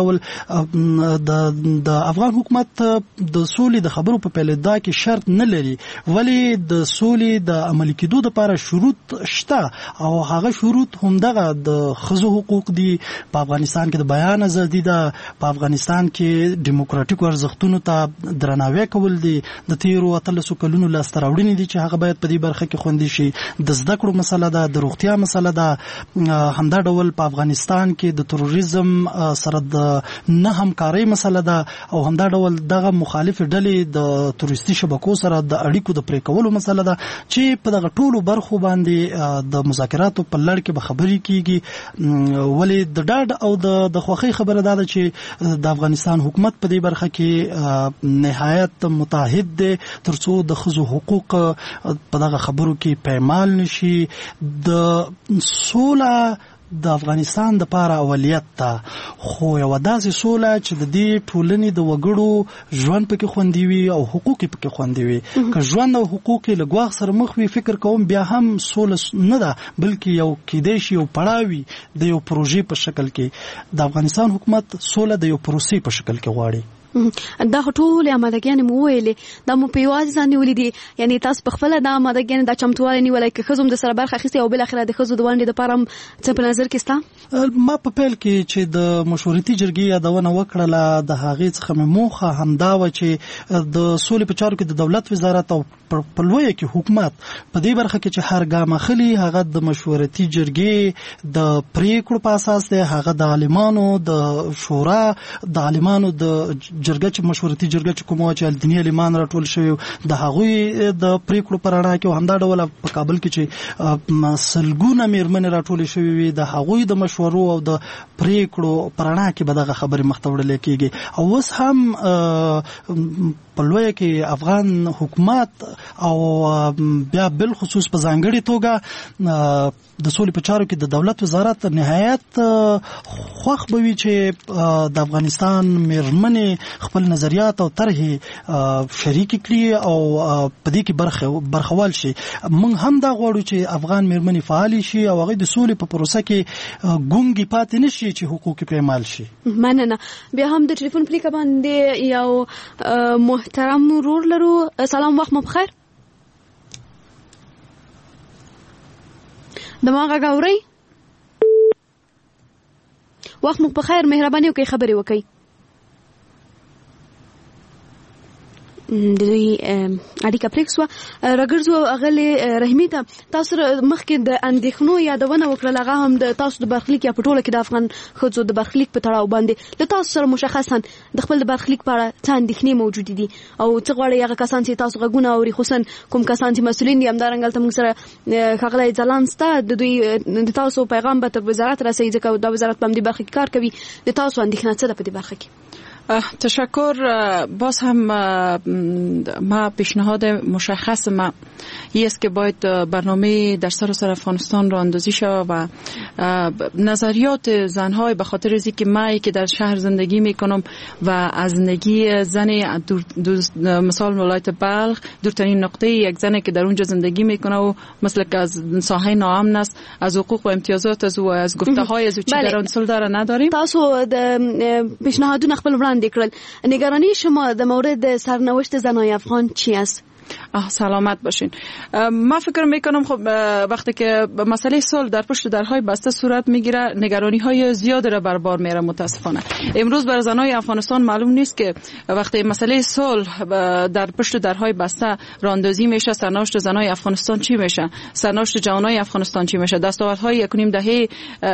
ډول د افغان حکومت د سولې د خبرو په پیلېدا کې شرط نه لري ولی د سولې د عملي کېدو لپاره شروط شته او هغه شروط همدغه د ښځو حقوق دي، په افغانستان کې د بیان ازادي ده، په افغانستان کې دیموکراتیکو ارزښتونو ته درناوی کول دي، د تیرو 13 کلونو لاسته راوړنې دي چې هغه باید په دې برخه کې خوندي شي، د زده کړو مسله ده، د روغتیا مسله ده. همدا ډول په افغانستان کې د تروریزم سره د نه همکارۍ مسله ده او همدا ډول دغه مخالف ډلې د تروریستي شبکو سره د اړیکو د پرې کولو مسله ده چې په دغه ټولو برخو باندې د مذاکراتو په لړ کې به خبرې کیږي. ولی د ډاډ او د خوښۍ خبره ده چې د افغانستان حکومت په دې برخه کې نهایت متحد دی ترڅو د ښځو حقوق په دغه خبرو کې پایمال نشي. د سوله د افغانستان د پاره اولیت ته خو یو داسې سوله چې د دې ټولنې د وګړو ژوند پکې خوندي وي او حقوق پکې خوندي وي. که ژوند او حقوق له ګواښ سره مخ وي فکر کوم بیا هم سوله نه ده بلکې یو کېدای شي یو پړاوي د یو پروژې په شکل کې. د افغانستان حکومت سوله د یو پروسې په شکل کې غواړي. دا ټول آمادګیان مو ویلې دا مو په یوازې ځان ولیدي یعنی تاسو په خپل د آمادګیان د چمتووالي نیولای کې خزم د سره برخه اخیستي او بل اخره د خزو د وانډې د پاره څه په نظر کې ستا؟ ما په پیل کې چې د مشورتي جرګې یادونه وکړله د هغې څخه موخه همدا و چې د سولې په چارو کې د دولت وزارت او په لویه کې حکومت په دې برخه کې چې هر ګام اخلي هغه د مشورتي جرګې د پریکړو په اساس دی، هغه د عالمانو د شورا د عالمانو د جرګه چې مشورتي جرګه چې کومه چې دیني عالمان راټول شوی د هغوی د پریکړو پر اړه کې همدا ډول په کابل کې چې سلګونه میرمنې راټول شوی وي د هغوی د مشورو او د پریکړو پر اړه کې به دغه خبرې مخته وړل کېږي. او اوس هم په لویه کې افغان حکومت او بیا بل خصوص په ځانګړي توګه د سولې په چارو کې د دولت وزارت نهایت خوښ به وي چې د افغانستان میرمنې خپل نظریات او طرحې شریک کړي او په دې کې برخوال شي. موږ هم دا غواړو چې افغان میرمنې فعال شي او هغه د سولې په پروسه کې ګونګي پاتې نشي چې حقوق پایمال شي. مننه. بیا هم د ټلیفون پلیکه باندې یو محترم ورور لرو. سلام، وخت مو بخیر. دماغه غوري وخت مو بخیر، مهرباني وکړئ خبرې وکړئ. د اړیکه پریکسوا راګرځو اغلی رحمی ته تاسو مخکې د اندېښنو یادونه وکړه هغه هم د تاسو د برخلیک یا پټوله کې د افغان خځو د برخلیک په تړاو باندې د تاسو سره مشخصا د خپل د برخلیک په اړه څه اندېښنې موجود دي او څه غواړي هغه کسان چې تاسو غوونه اوري خصوصا کوم کسان چې مسؤلین دي همدارنګه ته موږ سره خغلای ځلانسته د دوی د تاسو پیغام به تر وزارت رسېږي ځکه د وزارت په دې برخه کې کار کوي. د تاسو اندېښنه څه ده په دې برخه کې؟ تشکر. باز هم ما پیشنهاد مشخص ما است که باید برنامه در سراسر افغانستان را اندازی شود و نظریات زنهای به خاطر از اینکه ما که در شهر زندگی میکنم و از زندگی زن مثال ولایت بلخ دورترین نقطه یک زنی که در اونجا زندگی میکنه و مثل که از ساحه ناامن است، از حقوق و امتیازات از گفته های از چی در آن سلطه نداریم. تاسو د پیشنهادونه خپل وړاندې کړل. نگرانی شما در مورد سرنوشت زنای افغان چی است؟ سلامت باشین. من فکر میکنم خب وقتی که مسئله صلح در پشت درهای بسته صورت میگیره نگرانی های زیاد را بر بار میره. متاسفانه امروز بر زنای افغانستان معلوم نیست که وقتی مسئله صلح در پشت درهای بسته راندازی میشه سرنوشت زنای افغانستان چی میشه، سرنوشت جوانای افغانستان چی میشه، دستاوردهای 1.5 دهه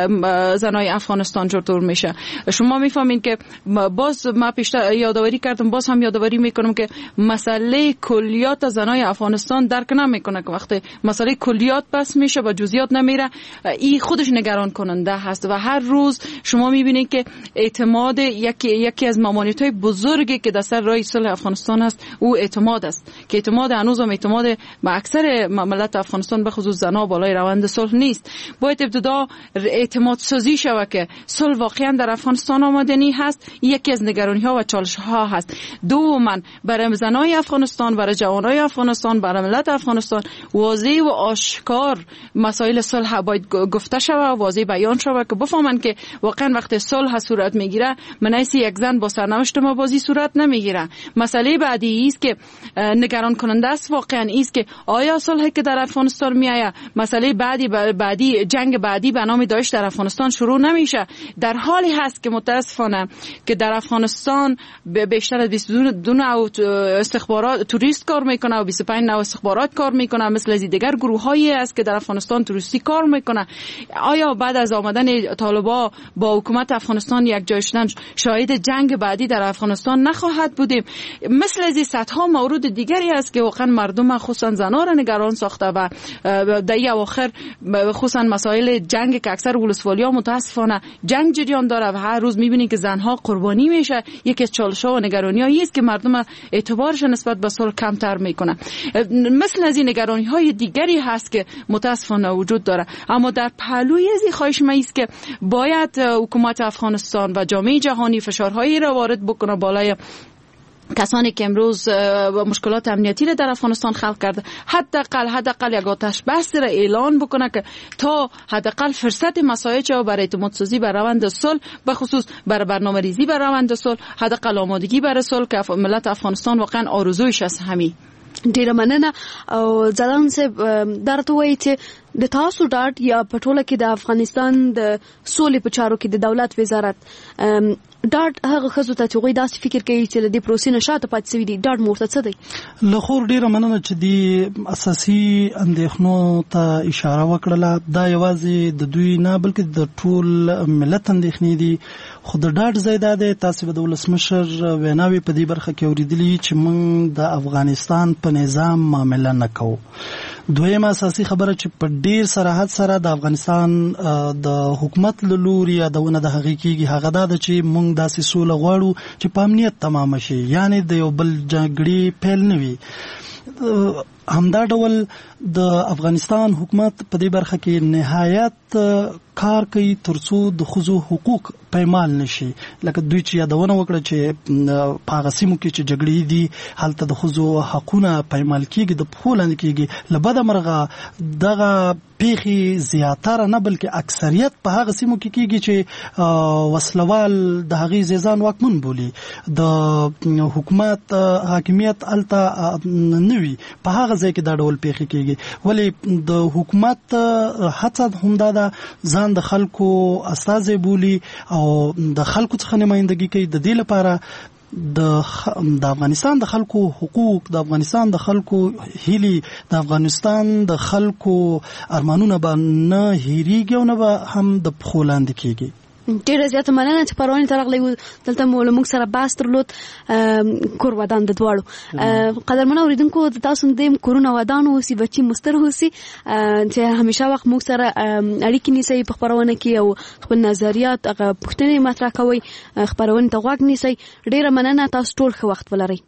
زنای افغانستان چطور میشه. شما میفهمین که باز ما پیشتر یادآوری کردم، باز هم یادآوری میکنم که مسئله کلیات زنای افغانستان درک نمیکنه که وقتی مسئله کلیات بس میشه و جزئیات نمیره، این خودش نگران کننده هست. و هر روز شما میبینید که اعتماد یکی از مامانیت‌های بزرگی که در سر راه صلح افغانستان است او اعتماد است که اعتماد هنوز هم اعتماد با اکثر ملت افغانستان به خصوص زنها بالای روند صلح نیست. باید ابتدا اعتماد سازی شود که صلح واقعا در افغانستان آمدنی هست. یکی از نگرانی‌ها و چالش‌ها هست. دوما برای زنای افغانستان، برای جوانای افغانستان، برای ملت افغانستان واضح و آشکار مسائل صلح باید گفته شود، واضح بیان شود که بفهمن که واقعا وقتی صلح صورت میگیره منیس یک زن با سرنوشت مبازی صورت نمیگیره. مسئله بعدی است که نگران کننده است واقعا است که آیا صلحی که در افغانستان میآید مسئله بعدی جنگ بعدی به نام داعش در افغانستان شروع نمیشه. در حالی هست که متاسفانه که در افغانستان بیشتر از 22 نوع استخبارات توریست کار میکنه و 25 نوع استخبارات کار میکنه، مثل از دیگر گروهایی است که در افغانستان توریستی کار میکنه. آیا بعد از آمدن طالبان با حکومت افغانستان یک جای شدن شاهد جنگ بعدی در افغانستان نخواهد بودیم؟ مثل از صدها مورد دیگری است که واقعا مردم خصوصا زنان را نگران ساخته و در اواخر خصوصا مسائل جنگ که اکثر ولسوالیا متاسفانه جنگ جریان داره و هر روز میبینید که زنها قربانی میشه. یکی از چالش‌ها و نگرانی‌هایی است که مردم اعتبارش نسبت به صلح کمتر میکنه. مثل از این نگرانی‌های دیگری هست که متاسفانه وجود داره. اما در پهلوی از این خواهش ما است که باید حکومت افغانستان و جامعه جهانی فشارهایی را وارد بکنه بالای کسانی که امروز مشکلات امنیتی را در افغانستان خلق کرده. حداقل یک آتش بس را اعلان بکنه که تا حداقل فرصت مساعد و برای اعتماد سازی بر روند صلح، به خصوص بر برنامه‌ریزی بر روند صلح، حداقل آمادگی برای صلح که ملت افغانستان واقعا آرزویش است. همین ډیره مننه. او ځلان صاحب درته وایي چې د تاسو ډاډ یا په ټوله کې د افغانستان د سولې په چارو کې د دولت وزارت ډاډ هغه ښځو ته چې هغوی داسې فکر کوي چې له دې پروسې نه شاته پاتې سوي دي، ډاډ مو ورته څه دی؟ له خور ډیره مننه چې دې اساسي اندېښنو ته اشاره وکړله. دا یوازې د دوی نه بلکې د ټول ملت اندېښنې دي. خو د ډاډ ځای دا دی، تاسې به د ولسمشر ویناوې په دې برخه کې اورېدلي چې موږ د افغانستان په نظام معامله نه کوو. دویمه اساسي خبره چې په ډیر صراحت سره د افغانستان د حکومت له لوري یادونه د هغې کېږي هغه دا ده چې موږ داسې سوله غواړو چې په امنیت تمامه شي، یعنې د یو بل جګړې پیل نه وي. همدا ډول د افغانستان حکومت په دې برخه کې نهایت کار کوي ترڅو د ښځو حقوق پایمال نشي. لکه دوی چې یادونه وکړه چې په هغه سیمو کې چې جګړې دي هلته د ښځو حقونه پایمال کېږي، د پښو لاندې کېږي. له بده مرغه دغه پیښې زیاتره نه بلکې اکثریت په هغه سیمو کې کېږي چې وسلوال د هغې ځان واکمن بولي، د حکومت حاکمیت هلته نه وي. په هغه ځای کې دا ډول پیښې کېږي. ولې د حکومت هڅه همدا ده ځان د خلکو استازی بولي او د خلکو څخه نمایندګي کوي. د دې لپاره د افغانستان د خلکو حقوق، د افغانستان د خلکو هیلې، د افغانستان د خلکو ارمانونه به نه هېریږي او نه به هم د پښو لاندې کېږي. ډیره زیاته مننه چې پرونی ترغلی دلته موږ سره باس درلود کور ودان د دواړو قدرمن اوریدونکو تاسو دې کورونه ودان اوسي بچي مستر اوسي چې همیشه وخت موږ سره اړیکې نیسي په خبرونه کې او خپل نظریات هغه پوښتنې مطرح کوي خبرونه ته غوږ نیسي ډیره مننه تاسو ټول ښه وخت ولرئ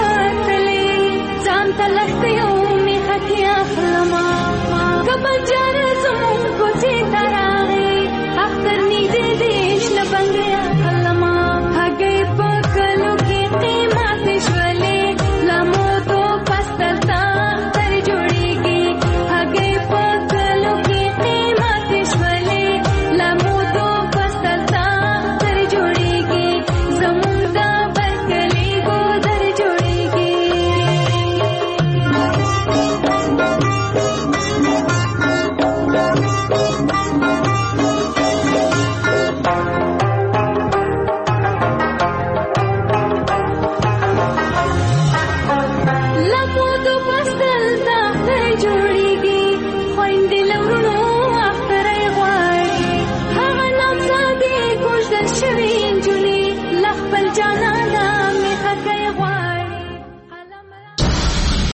تلخت يومي حكي أحلما قبل جاني